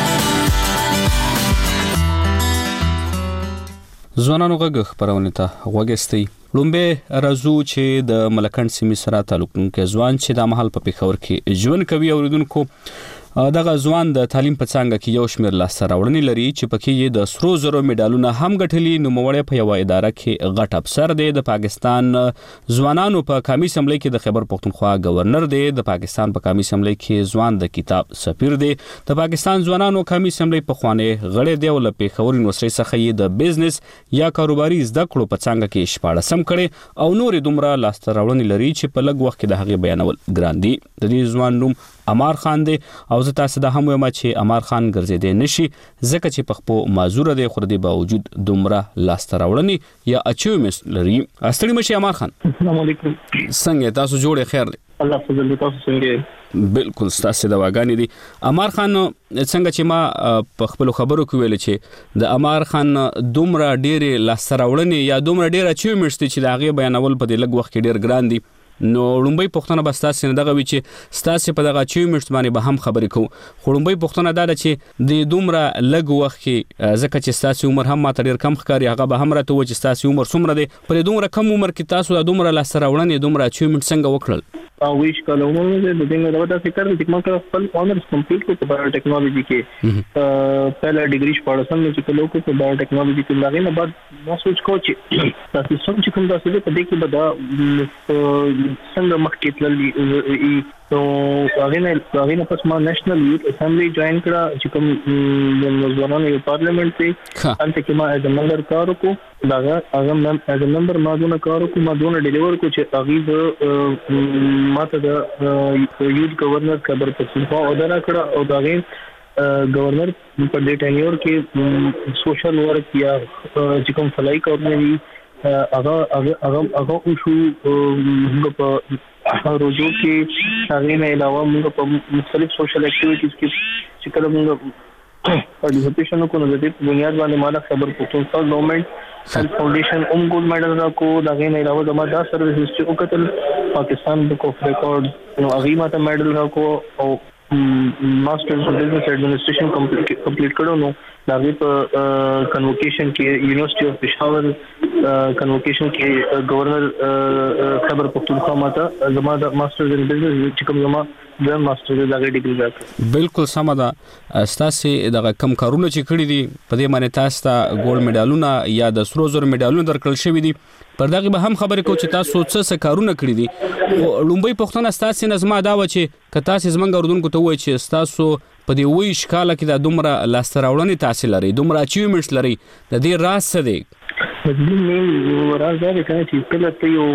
ځوانانو غږ خبرونه ته وګستئ. لومبه رازو چې د ملکند سیمې سره تعلق لرونکي ځوان چې د محل په پیښور کې ژوند کوي اوریدونکو دغه ځوان د تعلیم په څنګه کې یو شمېر لاسته راوړنې لري چې پکې یې د سرو زرو میډالونه هم ګټلي. نوموړی په یوه اداره کې غټ افسر دی. د پاکستان ځوانانو په قومي اسمبلی کې د خیبر پختونخوا گورنر دی. د پاکستان په قومي اسمبلی کې ځوان د کتاب سفیر دی. د پاکستان ځوانانو قومي اسمبلی په خوانې غړی دی او له پیښور یونیورسيټي څخه یې د بزنس یا کاروباري زده کړو په څنګه کې شپاړسم کړي او نور دومره لاسته راوړنې لري چې په لږ وخت کې د هغې بیانول ګران دي. د دې ځوان نوم امار خان دی او زه تاسو د هم وایم چې امار خان ګرځېدې نشي ځکه چې په خپل معذور دی خو د باوجود دومره لاسته راوړنې یا اچیومنټس لري. استړي مشي امار خان. السلام علیکم. څنګه تاسو جوړ خیر دی؟ الله فضل تاسو څنګه؟ بالکل تاسو د واګانی دي. امار خان څنګه چې ما په خپل خبرو کې ویل چې د امار خان دومره ډېر لاسته راوړنې یا دومره ډېر اچیومنټس چې د هغې بیانول په دې لږ وخت کې ډېر ګران دي. نو لومبۍ پوښتنه به ستاسو نه دغه وی چې ستاسو په دغه اچیومنټس باندې به هم خبرې کوو. خو لومبۍ پوښتنه دا ده چې د دومره لږ وخت کې ځکه چې ستاسو عمر هم ماته ډېر کم ښکاري هغه به هم راته و چې ستاسو عمر څومره دی په دومره کم عمر کې تاسو د دومره لاسته راوړنې دومره اچیومنټ څنګه وکړل؟ او ویش کله عمر د دې نه دا فکر دي چې ما خپل اونرز کمپلیټ کړ په بایو ټیکنالوژي کې پہلا ډیګری شپږم چې کلو کو په بایو ټیکنالوژي کې لاغې نه بعد ما سوچ کو چې تاسو څنګه چې کوم تاسو په دې کې بدا څنګه مخکې تللی نو هغه نه هغه نه پس ما نېشنل یوث اسمبلی جوائن کړه چې کوم د ځوانانو یو پارلیمنت دی انته کې ما از ممبر کار وکړو دا هغه از ممبر ما دونه کار وکړو ما دونه ډیلیور کو چې هغه ماته د یوث گورنر خبر پښتونخوا اورا کړه او دا غي گورنر په دې ټینیور کې سوشل ورک یا چې کوم فلای کورنري هغه هغه هغه او شو په روزو کې هغه نه علاوه موږ په مختلف سوشل اکټیویټیز کې چې کله موږ پارټیسپیشن کوو نو د دې بنیاد باندې مالا خبر پښتونخوا ګورنمنت هیلث فاونډیشن اوم ګولډ میډل راکو دغه نه علاوه د ماده سرویسز چې وکړل پاکستان بک اف ریکارډ نو هغه ماته میډل راکو او ماسترز ان بزنس ایڈمنسٹریشن کمپلیٹ کړو نو دغه په کنووکیشن کې یونیورسيټي اف پېښور کنووکیشن کې گورنر خبر پښتونخوا ماته زما د ماسترز ان بزنس چې کوم زما د ماستر دغه ډیګري راکړه بالکل سم ده ستاسو دغه کم کارونه چې کړی دي په دې معنی تاسو ته ګولډ میډالونه یا د سرو زر میډالونه درکړل شوی دي پر دغه به هم خبرې کو چې تاسو څه کارونه کړی دي لومبي پښتون تاسو نظم دا و چې کتا سیس منګ اردوونکو ته وای چې تاسو په دې وې شکاله کې د دومره لاستراوړنې تاسو لري دومره اچیومنټس لري د دې راز څه دی د دې راز دا دی چې کله ته یو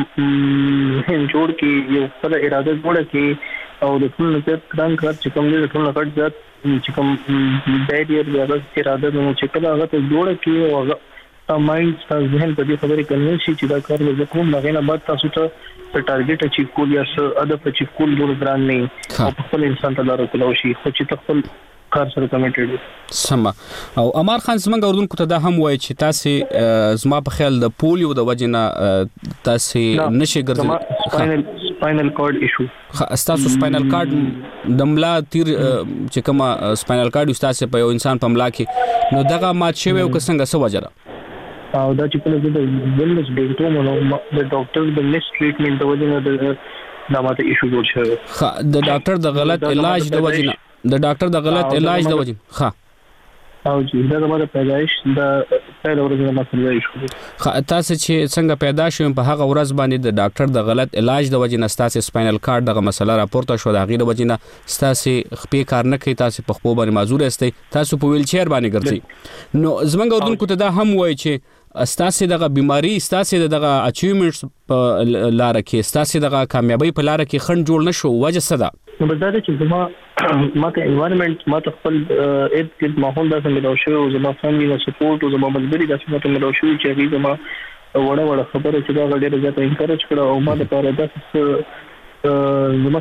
هم جوړ کې یو خپل اراده جوړه کې او د ټول نظر کران کار چې کوم دې ټول نکټ ځات چې کوم بیریئر یا د اراده نو چې کله هغه ته جوړه کې او هغه مایند تاسو ذهن په دې خبرې کوي چې دا کار به کوم نه نه بعد تاسو ته ټارګټ اچیو کول یا څه هدف اچیو کول ډیر ګران نه او خپل انسان ته لار کولای شي چې خپل کار سره کمیټډ سم او امار خان زمنګ اردوونکو ته دا هم وایي چې تاسو زما په خیال د پولیو د وجنه تاسو نشي ګرځي سپاینل کارډ ایشو تاسو سپاینل کارډ د ملا تیر چې کومه سپاینل کارډ تاسو په یو انسان په ملا کې نو دغه مات شوی او څنګه څه وجره او دا چې کله د ویلنس ډیټو نو د ډاکټر د مس ټریټمنټ د وجه نه د دماغه ایشو جوړ شوی خا د ډاکټر د غلط علاج د وجه نه د ډاکټر د غلط علاج د وجه خا او چې دا د پیدایش د پیل ورځ نه مسله ایشو خا تاسو چې څنګه پیدا شوم په هغه ورځ باندې د ډاکټر د غلط علاج د وجه نه تاسو سپاینل کارډ دغه مسله راپورته شو د غیر وجه نه تاسو خپې کار نه کوي تاسو په خپل باندې معذور استئ تاسو په ویل چیر باندې ګرځي نو زمنګ اردوونکو ته دا هم وایي چې ستاسو دغه بیماری ستاسو دغه اچیومنټس په لار کې ستاسو دغه کامیابی په لار کې خند جوړ نشو وجه څه ده نو بل دا چې زما ماته انوایرنمنت ماته خپل اېد کې ماحول داسې ملو شو او زما فیملی نه سپورټ او زما ملګری داسې ماته ملو شو چې هغه زما وړه وړه خبره چې دا ډېر زیات انکریج کړه او ما د پاره داسې زما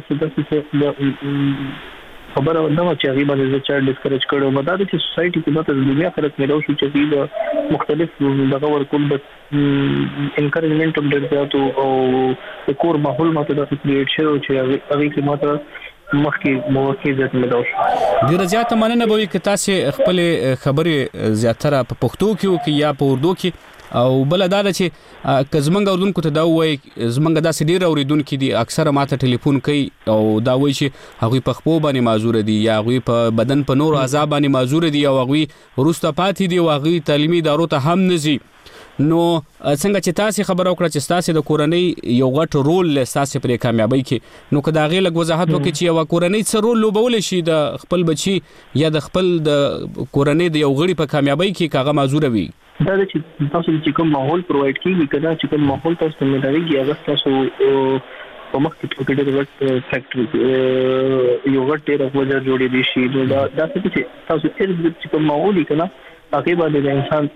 څه خبره نو چې هغه باندې چې ډیسکریج کړو مدار چې سوسايټي کې ماته د دنیا خلک ملو شو چې د مختلف دغه ورکول د انکریجمنت هم ډېر او د کور ماحول ماته د کریټ شو چې هغه کې ماته مخکې موقع زیات ملو شو ډېر زیات مننه به وي چې تاسو خپل خبرې زیاتره په پښتو کې یا په اردو کې او بل دا چې کزمنګ اردوونکو ته دا وایي زمنګ دا سړي اوریدونکو دي اکثره ماته ټلیفون کوي او دا وایي چې هغه په خپل باندې معذور دي یا هغه په بدن په نور اعضاء باندې معذور دي او هغه ورسته پاتې دي او هغه تعلیمي ادارو ته هم نزي نو څنګه چې تاسو خبر او کړ چې تاسو د کورنۍ یو غټ رول لساسه پر کامیابی کې نو کدا غي لګ وضاحت وکړي چې یو کورنۍ څه رول لوبول شي د خپل بچي یا د خپل د کورنۍ د یو غړي په کامیابی کې کاغه معذور وي دا چې تاسو چې کوم ماحول پرووایډ کیږي کدا چې کوم ماحول تاسو ته ملایږي هغه تاسو په مخ کې ټوکې ډېر وخت فیکټری یو غټ ډېر وجه جوړې دي شي دا دا چې تاسو چې کوم ماحول کنا هغه باندې د انسان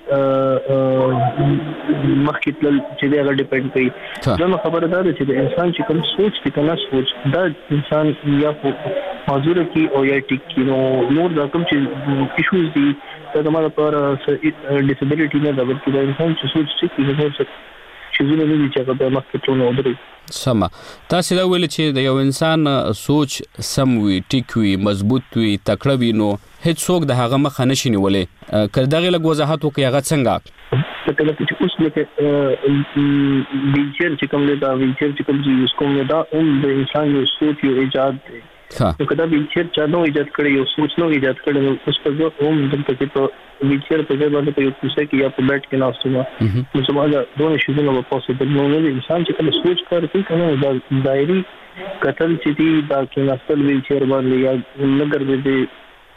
مخکې تل چې دا غړ ډیپند کوي دا خبره ده چې د انسان چې کوم سوچ دي کنه سوچ دا انسان یا حاضر کی او یا ټیک کی نو نور دا کوم چې ایشوز دي دا د ماده پر ډیسابیلیټي نه دا بلکې د انسان چې سوچ چې نو چې زونه دي چې هغه مخکې ټول ودرې سم تاسو دا ویل چې د یو انسان سوچ سم وي ټیک وي مضبوط وي تکړه وي نو هیڅ څوک د هغه مخ نه شي نیولې کړه دغه لږ وضاحت وکړي هغه څنګه کله چې اوس لکه ویلچر چې کوم دا ویلچر چې کوم یوز کوم دا هم د انسان یو سوچ یو ایجاد دی نو کدا ویلچیر چا نو ایجاد کړي یو سوچ نو ایجاد کړي نو اوس په ځو هم دلته کې په ویلچیر په ځای باندې په یو کوڅه کې یا په بیٹ کې ناستو نو سماجا دوه شي نو په پوسیبل نو نه انسان چې کله سوچ کوي کنه دا دایري قتل چې دی دا کې نسل ویلچیر باندې یا نګر دې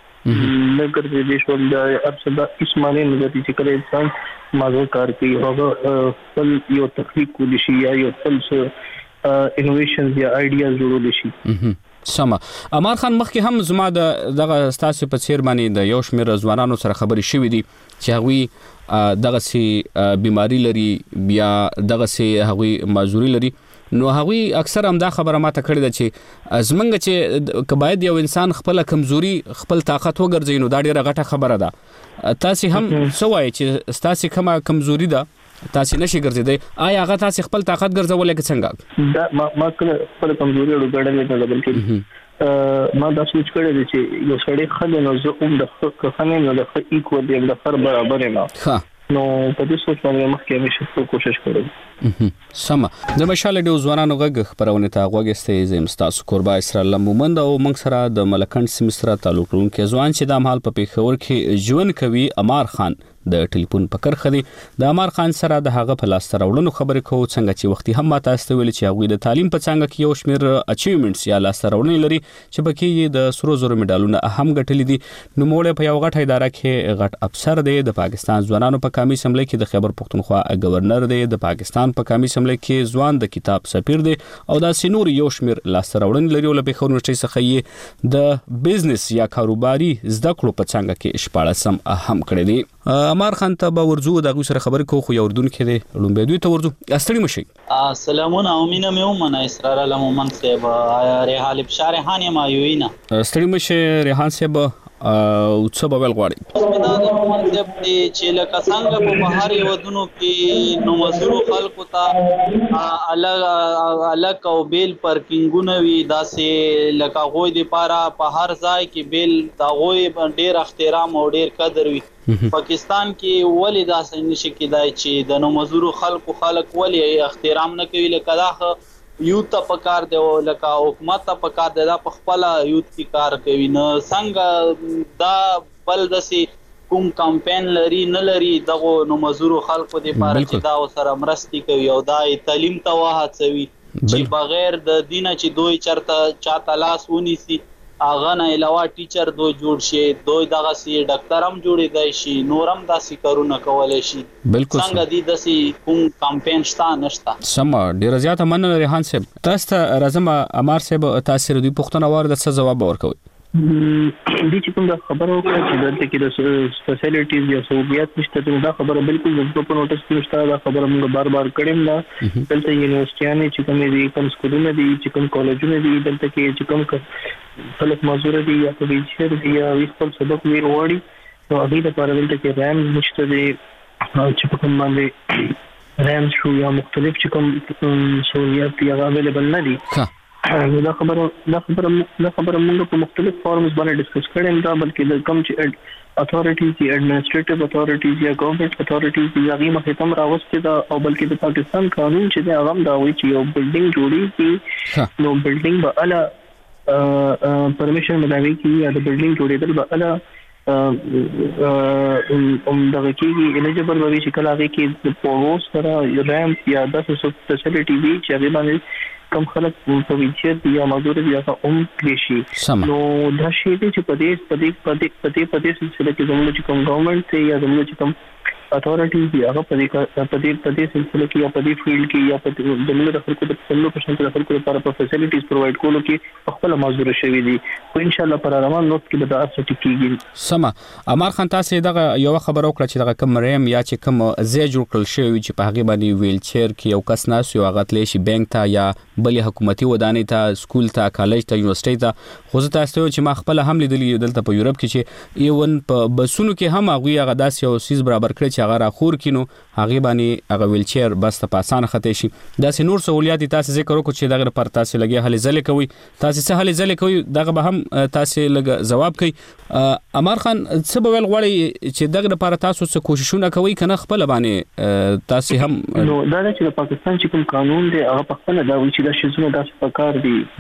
نګر دې شول دا ابسدا اسمانه نظر چې کله انسان ماغه کار کوي هغه خپل یو تخلیق کولی شي یا یو خپل انوویشنز یا آیډیاز جوړول شي. سم امار خان مخکې هم زما د دغه ستاسو په چیر باندې د یو شمېر ځوانانو سره خبرې شوې دي چې هغوی دغه سي بیماری لري بیا دغه سي هغوی معذوري لري نو هغوی اکثر هم دا خبره ماته کړې ده چې زمونږ چې کباید یو انسان خپل کمزوري خپل طاقت وګرځي نو دا ډیره غټه خبره ده. تاسو هم څه وایي چې تاسو کومه کمزوري ده تاسو نشي ګرځیدای آیا هغه تاسو خپل طاقت ګرځولای کې څنګه؟ دا ما ما خپل کمزوري وګړل نه بلکې ما دا سوچ کړی چې یو سړی خلک نو زه هم د خانه نه د ایکوال دی د خر برابر نه ها نو په دې سوچ باندې مخکې همیشه کوشش کړم. سم د مشال ډیو ځوانانو غږ خبرونه تا غوږستې زم تاسو قربا اسرائیل مومند او موږ سره د ملکند سیمستر تعلق لرونکي ځوان چې د مال په پیښور کې ژوند کوي امار خان د ټلیفون په کرخه دی د امار خان سره د هغه په لاس راوړنو خبرې کوو څنګه چې وختي هم ماته استویل چې هغه د تعلیم په څنګه کې یو شمیر اچیومنټس یا لاس راوړنې لري چې پکې یې د سرو زرو میډالونه اهم ګټلې دي. نو موږ په یو غټه اداره کې غټ افسر دی د پاکستان ځوانانو په قومي اسمبلی کې د خیبر پختونخوا گورنر دی د پاکستان په قومي اسمبلی کې ځوان د کتاب سفیر دی او دا سينور یو شمیر لاس راوړنې لري ول په خورنټي څخه یې د بزنس یا کاروباري زده کړو په څنګه کې شپاړه سم اهم کړی دی. امار خان ته به ورزو د غو سره خبرې کوو خو یو اردن کې دی لومبه دوی ته ورزو استړي مشي. السلامون امینه مې ومنه اسرار لمومن صاحب ریحان بشار ریحان ما یوینا استړي مشي ریحان صاحب او څه به ول غواړي چې لکه څنګه په بهر ودونو کې نو مزرو خلکو ته الګ الګ او بیل پارکینګونه وي داسې لکه غوي د پاره په هر ځای کې بیل دا غوي ډېر احترام او ډېر قدر وي. پاکستان کې ولې داسې نشي کېدای چې د نو مزرو خلکو خلک ولې احترام نه کوي لکه دا یوت ته پکار دی او لکه حکومت ته پکار دی دا په خپل یوت کې کار کوي نه څنګه دا بل دسي کوم کمپاین لري نه لري دغه نو مزورو خلکو د پاره چې دا سره مرستي کوي او دا تعلیم ته وهڅوي چې بغیر د دینه چې دوی چرته چاته لاس ونیسي اغه نه علاوه ټیچر دوی جوړ شي دوی دغه سي ډاکټر هم جوړي دی شي نورم داسې کارونه کولای شي څنګه دي داسې کوم کمپاین شته نشته. سم ډیر زیات مننه ریحان صاحب تاسو ته راځم امار صاحب تاسو دوی پښتنه واره د څه جواب ورکوي؟ دي چې کوم خبرو کوي چې دلته کې د فیسیلیټیز یا سہولیات نشته دا خبره بالکل د په نوټس کې نشته دا خبره موږ بار بار کړم دا دلته یونیورسيټیانه چې کوم دي کوم سکولونه دي چې کوم کالجونه دي دلته کې چې کوم خلک مزور دي یا په ویچر دي یا خپل سبق ویل وړي نو هغه د پاره دلته کې رام نشته دي چې په کوم باندې رام شو یا مختلف چې کوم سہولیات یا اویلیبل نه دي. دا خبره دا خبره دا خبره موږ په مختلف فورمز باندې ډیسکس کړم دا بلکې د کم چې اتھارټیز دي ایڈمنسټریټیو اتھارټیز یا ګورنمنت اتھارټیز دي هغه مخه تم راوستي دا او بلکې د پاکستان قانون چې دا هغه دا وایي چې یو بلډینګ جوړي نو بلډینګ به اعلی پرمیشن ملاوي کی یا د بلډینګ جوړېدل به اعلی ام دغه کې الیجیبل وي چې کله هغه کې د پوروس سره ریمپ یا داسې فیسیلیټي وي چې هغه باندې کم خلک په ویچر دی یا مزور دی یا کوم کلیشي نو دا شی چې په دې په دې په دې په دې سلسله کې زموږ چې کوم ګورنمنت ته یا زموږ چې کوم اتھارټیز دی هغه په دې په دې په دې سلسله کې یا په دې فیلډ کې یا په دې د خلکو د څلور پرسنټ د خلکو لپاره په فیسیلیټیز پرووایډ کولو کې خپل مزور شوی دي او ان شاء الله پر روان نوټ کې به دا څه کیږي. سم امار خان تاسو دغه یو خبر وکړه چې دغه کم ریم یا چې کم زی جوړ کړل شوی چې په هغه باندې ویل چیر کې یو کس ناس یو هغه تل شي بانک ته یا بلې حکومتي ودانې ته سکول ته کالج ته یونیورسيټي ته خو زه تاسو چې ما خپل هم لیدلی دلته په یورپ کې چې ایون په بسونو کې هم هغه هغه داس یو سیس برابر کړی چې چې هغه راخور کینو هغه باندې هغه ویل چیر بس ته پاسان خته شي دا سه نور سہولیات تاسو ذکر وکړو چې دغه پر تاسو لګي هلي ځلې کوي تاسو څه هلي ځلې کوي دغه به هم تاسو لګ جواب کوي امر خان څه به ول غواړي چې دغه لپاره تاسو څه کوششونه کوي کنه خپل باندې تاسو هم نو دا چې د پاکستان چې کوم قانون دی هغه په خپل دا وی چې د شزونه داسې پکار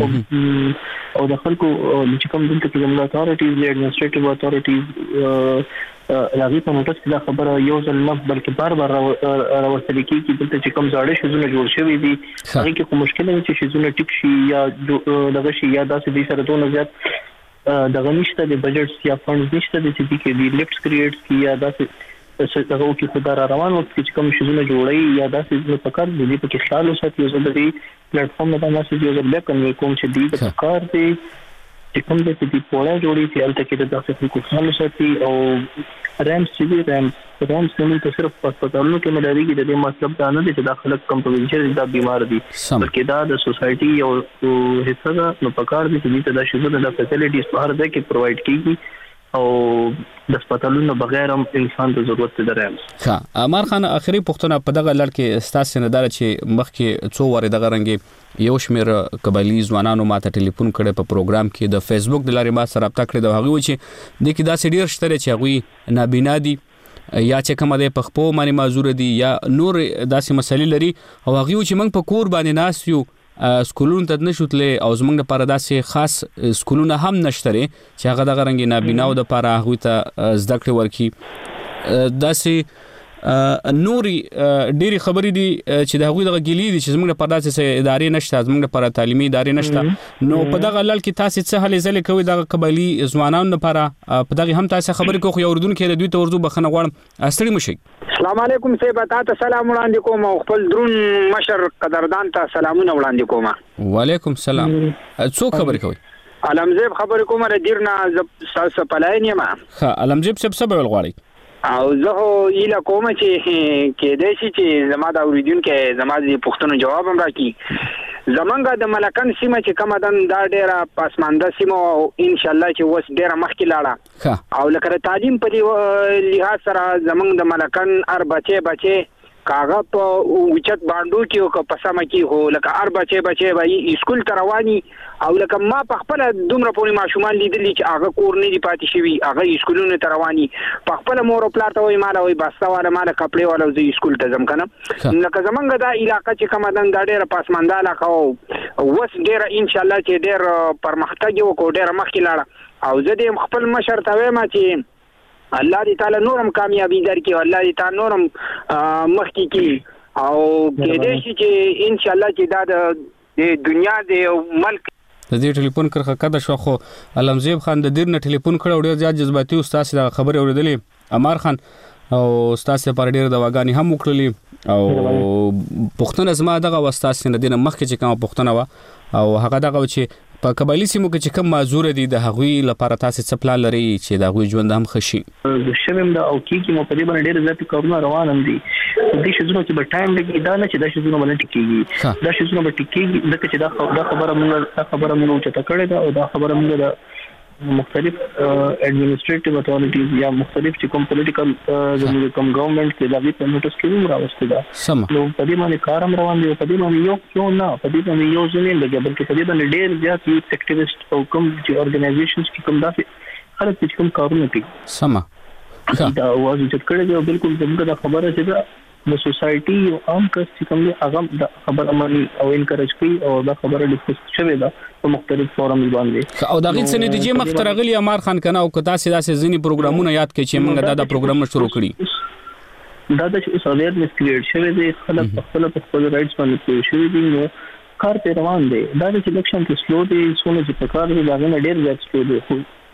دي او د خلکو چې کوم دلته کې د اتارټیز د ایڈمنسټریټیو اتارټیز راغی په نوټس کې دا خبره یو ځل نه بلکې بار بار راوستل کیږي دلته چې کوم زاړه شزونه جوړ شوی دي هغه کې کوم مشکل نه چې شزونه ټیک شي یا دغه شي یا داسې دي سره دونه زیات دغه نشته د بجټس یا فندز نشته د چې کې دی لیفټس کریټس کی یا داسې دغه کې خدای را روان وخت چې کوم شزونه جوړي یا داسې په کار دي په کې خیال وساتي او د دې پلیټ فارم نه تاسو یو ځل بیک کوم چې دی په کار دی چې کوم د دې پوره جوړي چې الته کې د داسې کو خیال وساتي او ریم سی وی ریم ریم سمون ته صرف هسپتالونو کې ملاري کې د دې مطلب دا نه دی چې داخله کم په وینچر دا بیمار دي بلکې دا د سوسايټي او حصہ دا نو پکار دي چې دا شزونه د فیسیلیټیز په هر ځای کې پرووايډ کیږي او د هسپتالونو بغیر هم انسان ته ضرورت دی درم ها امر خان اخري پښتنه په دغه لړ کې ستاسو نه دار چې مخکې څو واره دغه رنګ یو شمیر قبایلی ځوانانو ماته ټلیفون کړي په پروګرام کې د فیسبوک د لارې ما سره رابطه کړې د هغه و چې د کې داسې ډیر شته چې هغه نابینا دي یا چې کوم د پخپو باندې معذور دي یا نور داسې مسلې لري او هغه چې موږ په کور باندې ناس یو سکولونو ته نشوتلې او زمونږ لپاره داسې خاص سکولونه هم نشته چې هغه دغه رنګ نابیناو د لپاره هغه ته زده کړې ورکي داسې نوري ډېری خبرې دي چې د هغوی دغه ګیلې دي چې زموږ لپاره داسې ادارې نشته زموږ لپاره تعلیمي ادارې نشته نو په دغه لړ کې تاسو څه هلې ځلې کوي دغه قبایلی ځوانانو لپاره په دغه هم تاسو خبرې کوئ یو اردن کې د دوی ته ورزو بخنه غواړم استړي مشي السلام علیکم سیب تاسو سلام وړاندې کوم او خپل درون مشر قدردان ته سلامونه وړاندې کوم وعلیکم السلام څو خبرې کوي علمزیب خبرې کوم را دیرنا تاسو پلاین یم ها علمزیب څه څه غواړي او زه یله کوم چې کې دې شي چې زما د اوریدونکو زما د پښتنو جواب هم راکړي زمونږ د ملکن سیمه چې کومه دن دا ډیره پسمانده سیمه او ان شاء الله چې وس ډیره مخکې لاړه او لکه تعلیم په دې لحاظ سره زمونږ د ملکن ار بچي بچي کاغه په اوچت باندې کې او په سم کې هو لکه ار بچي بچي وای اسکول تروانی او لکه ما په خپل دومره پونی ماشومان لیدلی چې هغه کور نه دی پاتې شوی هغه اسکولونه تروانی په خپل مور او پلار ته وای مال وای باسواله مال کپڑے والا زی اسکول ته ځم کنه لکه زمونږ دا علاقې چې کومه دن دا ډیره پاسمانده علاقه او وس ډیره ان شاء الله چې ډیر پرمختګ وکړو ډیره مخکې لاړه او زه دې خپل مشر ته وایم چې الله دې تعالی نورم کامیابی درکړي الله دې تعالی نورم مخکې کی او کې دې شي چې ان شاء الله چې دا د دنیا د ملک د دې ټلیفون کرخه کده شو خو علمزیب خان د دیر نه ټلیفون کړو ډیر زیات جذباتي استاد د خبرې اوریدلې امر خان او استاد لپاره ډیر دواګانی هم وکړلې او پښتون زما دغه استاد نه دینه مخکې چې کوم پښتون و او هغه دغه چې په قبایلی سیمو کې چې کوم معذور دي د هغوی لپاره تاسو څه پلان لري چې د هغوی ژوند هم خشي د شمم دا او کې مو په دې باندې ډېر زیات کارونه روان هم دي د دې شزونو چې په ټایم لګي دا نه چې د شزونو باندې ټکیږي دا شزونو باندې ټکیږي دا چې دا خبره موږ دا خبره موږ چې تکړه دا او دا خبره موږ د مختلف ایڈمنسټریټیو اتھارټیز یا مختلف چې کوم پولیټیکل زموږ کوم ګورنمنت کې دا وی په نوټس کې موږ راوستي دا نو په دې باندې کار هم روان دی په دې باندې یو یو نه په دې باندې یو ځنې لګي بلکې په دې باندې ډېر زیات یو اکټیویسټ او کوم چې اورګنایزیشنز کې کوم داسې خلک چې کوم کارونه کوي سم دا واځي چې کړي دی بالکل زموږ دا خبره چې دا د سوسايټي او عام کس چې کوم دی هغه د خبر عملي او انکریج کوي او دا خبره ډیسکس شوه دا په مختلف فورمز باندې او دا غي څه نتیجې مخترغلی امر خان کنه او کدا سي داسې ځینی پروګرامونه یاد کړي چې موږ دا د پروګرام شروع کړی دا د اوساویر مس کریټ شوه دی خلک خپل خپل رائټس باندې پوه شوی دي نو کار په روان دی دا د سلیکشن کې سلو دی څونه چې په کار دی دا نه ډیر زیات سلو دی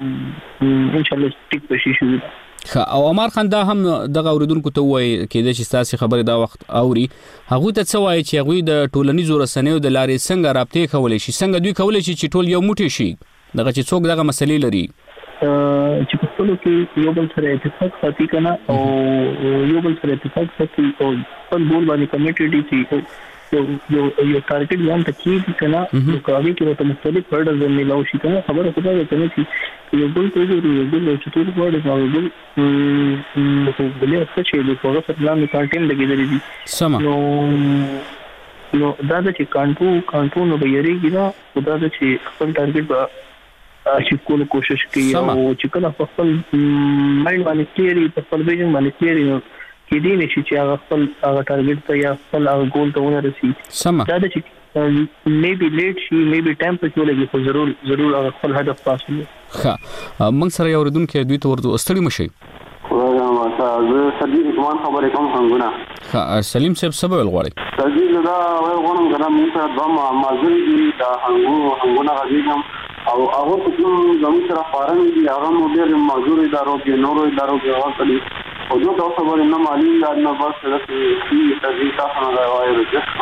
ان شاء الله ټیک پېښې شي او امر خان دا هم دغه اوریدونکو ته وایي کېدای شي تاسو خبره دا وخت اوري هغه ته څه وایي چې هغه د ټولنیزو رسنیو د لارې څنګه رابطه کولای شي څنګه دوی کولای شي چې ټول یو موټی شي دغه چې څوک دغه مسلې لري چې په ټولو کې یو بل سره اتفاق ساتي کنه او یو بل سره اتفاق ساتي او په ګول باندې کمیټي دي چې یو یو یو ټارګټ ځان ته کیږي کنه نو کاږي کې ته مختلف هرډل د ملاو شي کنه خبره خدای ته نه چې یو بل ته یو بل چې ټول وړي نو یو بل نو بلې څه چې د پروګرام پلان کانټین لګیدلی دي سم نو نو دا چې کانټو کانټو نو به یریږي دا خدای ته چې خپل ټارګټ به چې کول کوشش کوي او چې کله خپل مایند باندې کلیری خپل ویژن باندې کلیری نو کې دي نشي چې هغه خپل هغه ټارګټ ته یا خپل هغه ګول ته ورسي سم دا چې میبي لیټ شي میبي ټایم په کې لګي خو ضرور ضرور هغه خپل هدف حاصل ښه موږ سره یو ردون کې دوی ته ورته استړي مشي زه سدي زمان خبرې کوم څنګه ښه سلیم صاحب سبا ول غواړي سدي دا غواړم کنه موږ سره دوه مازل دي دا هغه هغه غوږم او هغه کوم زموږ سره فارم دي هغه مو ډېر موجود ادارو کې نورو ادارو کې هغه کړي او دوه تاسو باندې نه مالي یاد نه بس چې دې تدریس تاسو نه راوایي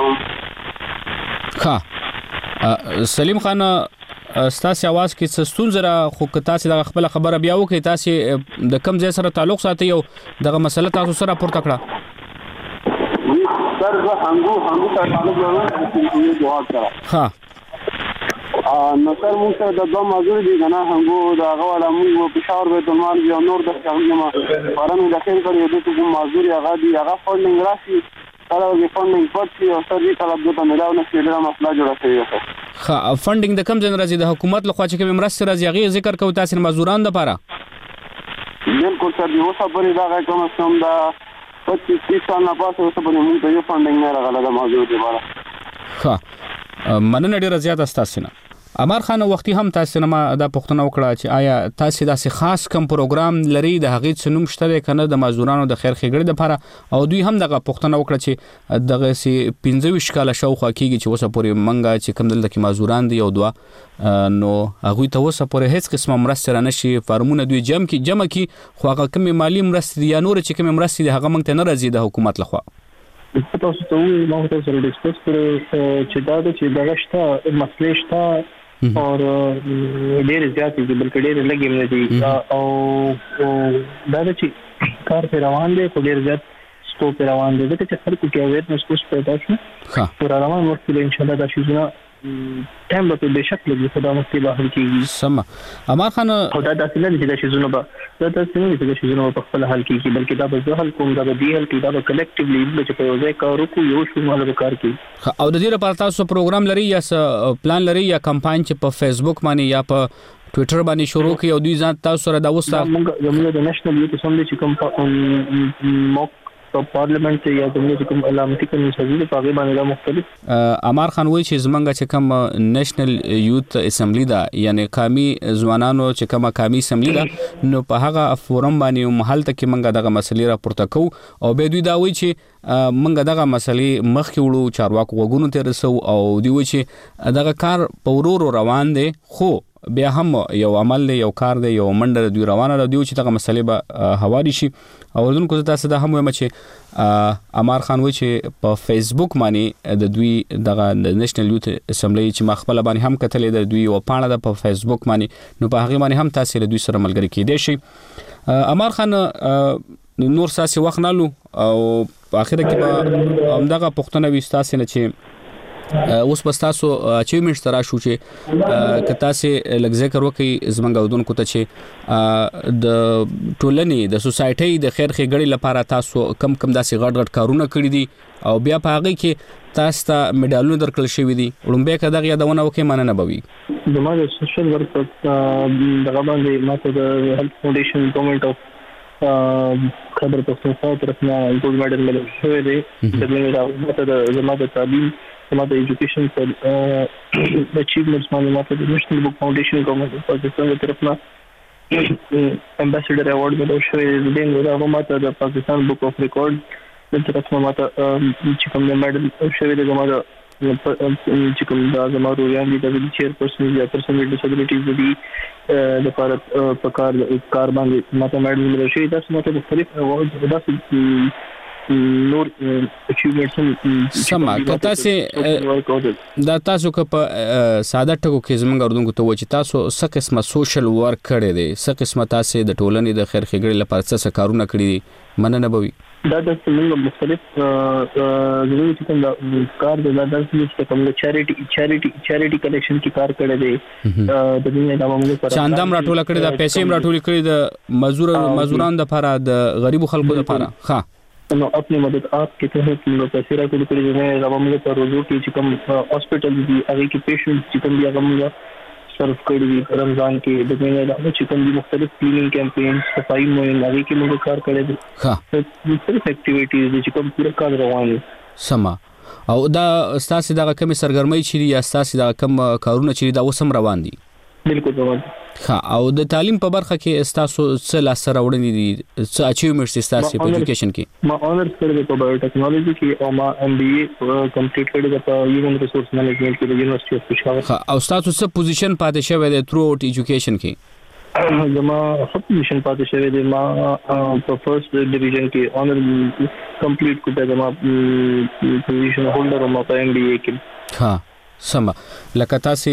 راځه ښه سلیم خان ستاسو आवाज کې څه ستونزه را خو که تاسو د خپل خبره بیا وکړئ تاسو د کم ځای سره تعلق ساتي او دغه مسله تاسو سره پورته کړه سر زه هنګو هنګو سره تعلق لرم چې جواب کړه ها نو سر موږ سره د دوه موضوع دي کنه هغه دا غواړم موږ په شاور به د مال یو نور د څنګه ما فارم د خیر کړی د کوم موضوع هغه دی هغه فندینګ راشي کله چې فندینګ پټي او سر دې طلب د ملاو نه کېدل مسله جوړه شوی ښه فندینګ د کم ځای راځي د حکومت لخوا چې کوم مرسته راځي هغه ذکر کوي تاسو مزدوران لپاره بالکل سر یو خبرې دا کوم څوم دا پچیس تیس سال نه پاسه اوس په موږ ته یو فندینګ نه راغله د موضوع لپاره ښه مننه ډیره زیاته ستاسو نه امر خان وختي هم تاسو نه ما دا پوښتنه وکړه چې آیا تاسو داسې خاص کم پروګرام لري د هغې څه نوم شته کنه د مزدورانو د خیر ښېګړې لپاره او دوی هم دغه پوښتنه وکړه چې دغه سي پنځه ویشت کاله شاوخوا کېږي چې اوسه پورې منګه چې کوم دلته کې مزدوران دي او دوه نو هغوی ته اوسه پورې هیڅ قسمه مرسته رانه شي فارمونه دوی جمع کې جمع کې خو هغه کومې مالي مرستې دي یا نور چې کومې مرستې دي هغه موږ ته نه راځي د حکومت لخوا تاسو ته وایي ما تاسو سره ډیسکس کړو چې دا چې دغه شته مسلې شته او ډېر زیات دي بلکې ډېر لګي مې دي او دا چې کار په روان دي خو ډېر زیات سټو په روان دي چې خلکو کې اویرنس کوم پیدا شي ها پر روان وخت کې ان شاء الله دا شي نه ټایم به به شکل لګي خدای مستي بهر کیږي سم امر خان خدای دا څنګه چې دا شي زونه به دا څنګه چې دا شي زونه په خپل حل کیږي بلکې دا به زه حل کوم دا به دی حل کیږي دا به کلیکټیولی چې په یو ځای کار وکړو یو شو مال به کار کوي او د دې لپاره تاسو پروګرام لري یا پلان لري یا کمپاین چې په فیسبوک باندې یا په ټوئیټر باندې شروع کړي او دوی ځان تاسو سره دا وستا موږ د نېشنل یوت اسمبلی چې کوم موک په پارلیمنت یا د کوم علامتي کمیټې په هغه باندې دا مختلف امر خان وایي چې زمونږ چې کوم نېشنل یوت اسمبلی دا یعنی قومي ځوانانو چې کومه قومي اسمبلی دا نو په هغه فورم باندې محل ته کې موږ دغه مسلې راپورته کوو او به دوی دا وایي چې موږ دغه مسلې مخکې وړو چارواکو وګونو ته رسو او دوی وایي چې دغه کار په ورو روان دی خو بیا هم یو عمل دی یو کار دی یو منډه دی روانه دی چې دغه مسلې به هواري شي او ورونکو تاسو دا هم وایم چې امر خان وایي چې په فیسبوک باندې د دوی دغه نېشنل یوت اسمبلی چې ما خپل باندې هم کتلې د دوی او پاڼه د په فیسبوک باندې نو په هغه باندې هم تاسو له دوی سره ملګری کېدئ شي امر خان نور ساسي وخت نه لو او په اخر کې به هم دغه پښتنه وستاسي نه چې اوس پس تاسو اچیومنټ ترا شو چې ک تاسو لږ ذکر وکړئ زمونږ ودونکو ته چې د ټولنې د سوسایټي د خیر ښېګړې لپاره تاسو کم کم داسې غټ غټ کارونه کړی دي او بیا په هغه کې تاسو ته میډالونه درکړل شوی دي وړاندې کړه دغه یادونه وکړئ مننه بوي زموږ سوشل ورک دغه باندې ماته د هیلث فاونډیشن ګورنمنت اف خبر پښتونخوا طرفنا ګولډ میډل مل شوی دی د ماته د زموږ تعلیم زموږ د ایجوکیشن پر اچیومنټس باندې ماته د نېشنل بک فاونډیشن ګورنمنت اف پاکستان طرفنا امباسډر ایوارډ مل شوی دی د هغه ماته د پاکستان بک اف ریکارډ د طرفنا ماته چې کوم میډل شوی دی زموږ چې کوم دا زموږ رویان دي د چیر پرسن یا پرسن وذ ډیسابیلیټیز دي د فارت په کار کار باندې ماته میډل مل شوی دا څه ماته مختلف ایوارډ داسې نور اچیومنټس هم سم کته سي دا تاسو که په ساده ټکو کې زمونږ اردوونکو ته و چې تاسو څه قسمه سوشل ورک کړی دی څه قسمه تاسو د ټولنې د خیر ښېګړې لپاره څه کارونه کړی دي مننه به وي دا د څنګه مختلف زموږ چې کوم کار دی دا د څه کوم چاریټي چاریټي چاریټي کلیکشن کې کار کړی دی د دې علاوه موږ پر چاندام راټول کړی دا پیسې راټول کړی د مزدور مزدوران د لپاره د غریب خلکو لپاره ها نو خپل مدد آپ کے تحت موږ پیسې راټول کړی دي علاوه موږ پر روزو کې چې کوم هاسپټل دي هغه کې پیشنټ چې کوم دی هغه موږ سرف کړی دي رمضان کې د دې علاوه چې کوم مختلف کلیننګ کمپاین صفائی مهم هغه کې موږ کار کړی دي ها مختلف اکټیویټیز چې کوم پوره کار روان دي سما او دا استاد دغه کوم سرګرمۍ چې یا استاد دغه کوم کارونه چې دا وسم روان دي بالکل روان ها او د تعلیم په برخه کې استاسو څه لاس سره وړاندې دي څه اچیومنټس استاسو په ایجوکیشن کې ما اونرز کړی په بایوټیکنالوژي کې او ما ام بي اي کمپلیټ کړی د هیومن ریسورس مینجمنټ کې د یونیورسيټي اف پېښور ها او استاسو څه پوزیشن پاتې شوی دی تھرو اوټ ایجوکیشن کې زما خپل پوزیشن پاتې شوی دی ما په فرست ډیویژن کې اونر کمپلیټ کړی د ما پوزیشن هولډر او ما په ام بي اي کې ها سم لکه تاسو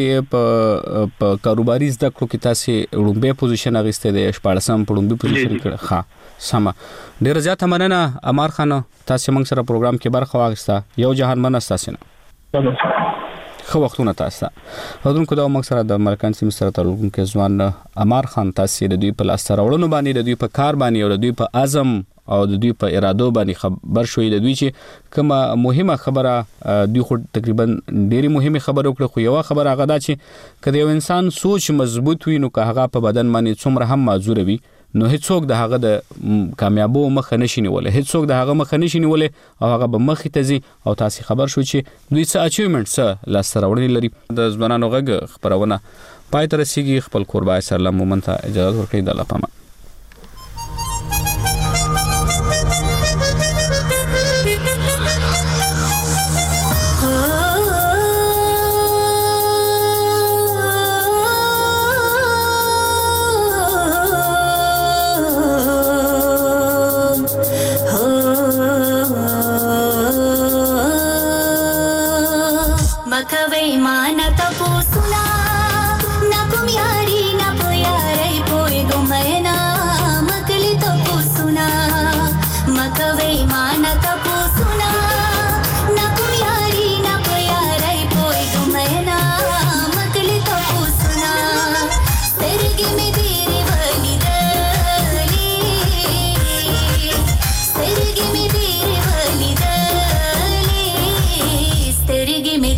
په کاروباري زده کړو کې تاسو وړومبه پوزیشن اغسته دی شپږم وړومبه پوزیشن کړه ها سم ډیر زیات مننه امار خان تاسو موږ سره پروګرام کې برخه واغسته یو جهان مننه تاسو نه خو وختونه تاسو هغونکو دا موږ سره د ملکان سیم سره تعلق کې ځوان امار خان تاسو د دوی په لاس راوړنو باندې د دوی په کار باندې او د دوی په عزم او د دوی په ارادو باندې خبر شوې د دوی چې کومه مهمه خبره دوی خو تقریبا ډېری مهمه خبره وکړه خو یو خبره هغه دا چې کله یو انسان سوچ مضبوط وي نو که هغه په بدن باندې څومره هم معذور وي نو هیڅوک د هغه د کامیابو مخه نشي نیولای هیڅوک د هغه مخه نشي نیولای او هغه به مخې ته ځي او تاسو خبر شو چې دوی څه اچیومنټ څه لاس راوړنې لري د ځوانانو غږ خبرونه پای تر رسیدي خپل قربای سره لمومن ته اجازه ورکړئ د لپاره मकवई माना तपो सुना ना कुम यारी ना प्यारे पोए गुमैना मकली तपो सुना मकवई माना तपो सुना ना कुम यारी ना प्यारे पोए गुमैना मकली तपो सुना सरगे में तेरे वाली दली सरगे में तेरे वाली दली सरगे में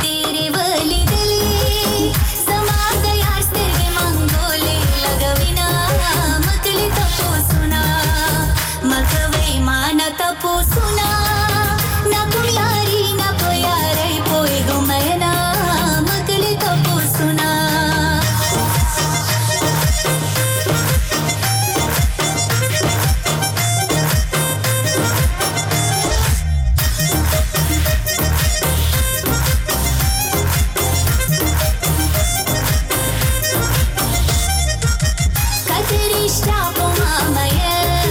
तपो सुना ना कुम यारी ना प्यारे पोए गुमैना मकली तपो सुना कतरिश्ता को मामया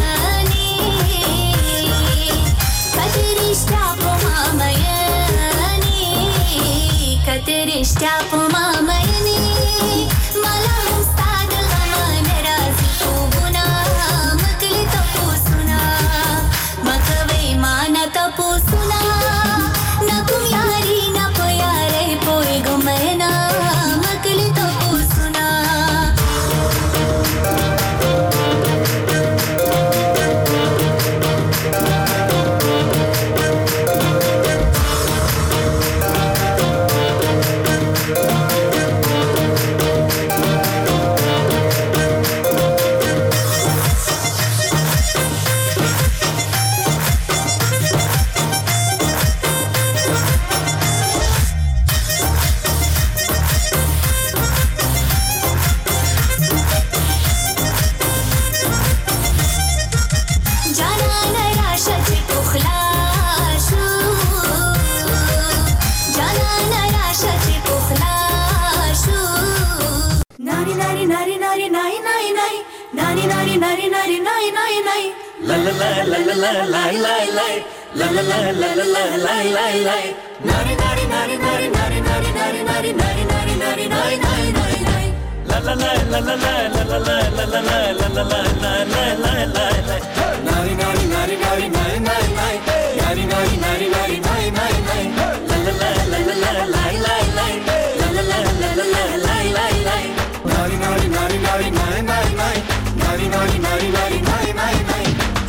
Katerishta pumamayni malam ustad ghaman razi tubuna makli tapusuna makavai mana tapusuna na tum yari na pyare poe gumaina makli tapusuna la la la la la la la la la nari nari nari nari nari nari nari nari nari nari nari nari nari nari nari la la la la la la la la la la la la la la la la la la la nari nari nari nari nari nari nari nari nari nari nari nari nari nari la la la la la la la la la la la la la la la la la la nari nari nari nari nari nari nari nari nari nari nari nari nari nari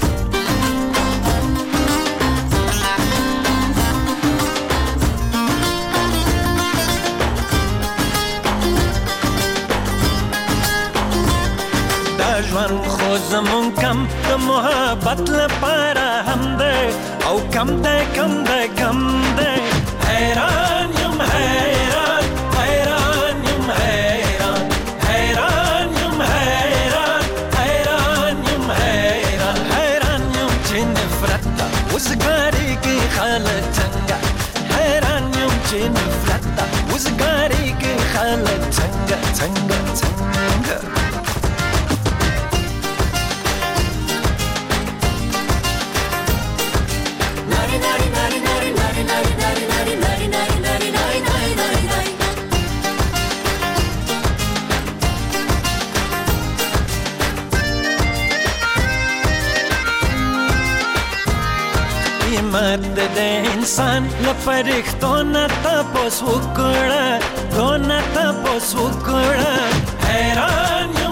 ژوند خو زمون کم د محبت لپاره هم ده او کم ده کم ده کم ده حیران یم حیران حیران یم حیران حیران یم حیران حیران یم حیران حیران یم چې نفرت ده وزګاری کې خلک څنګه حیران یم چې نفرت ده وزګاری کې خلک څنګه څنګه څنګه مرد د انسان لپاره نه تاسو وکړه دونه تاسو وکړه حیران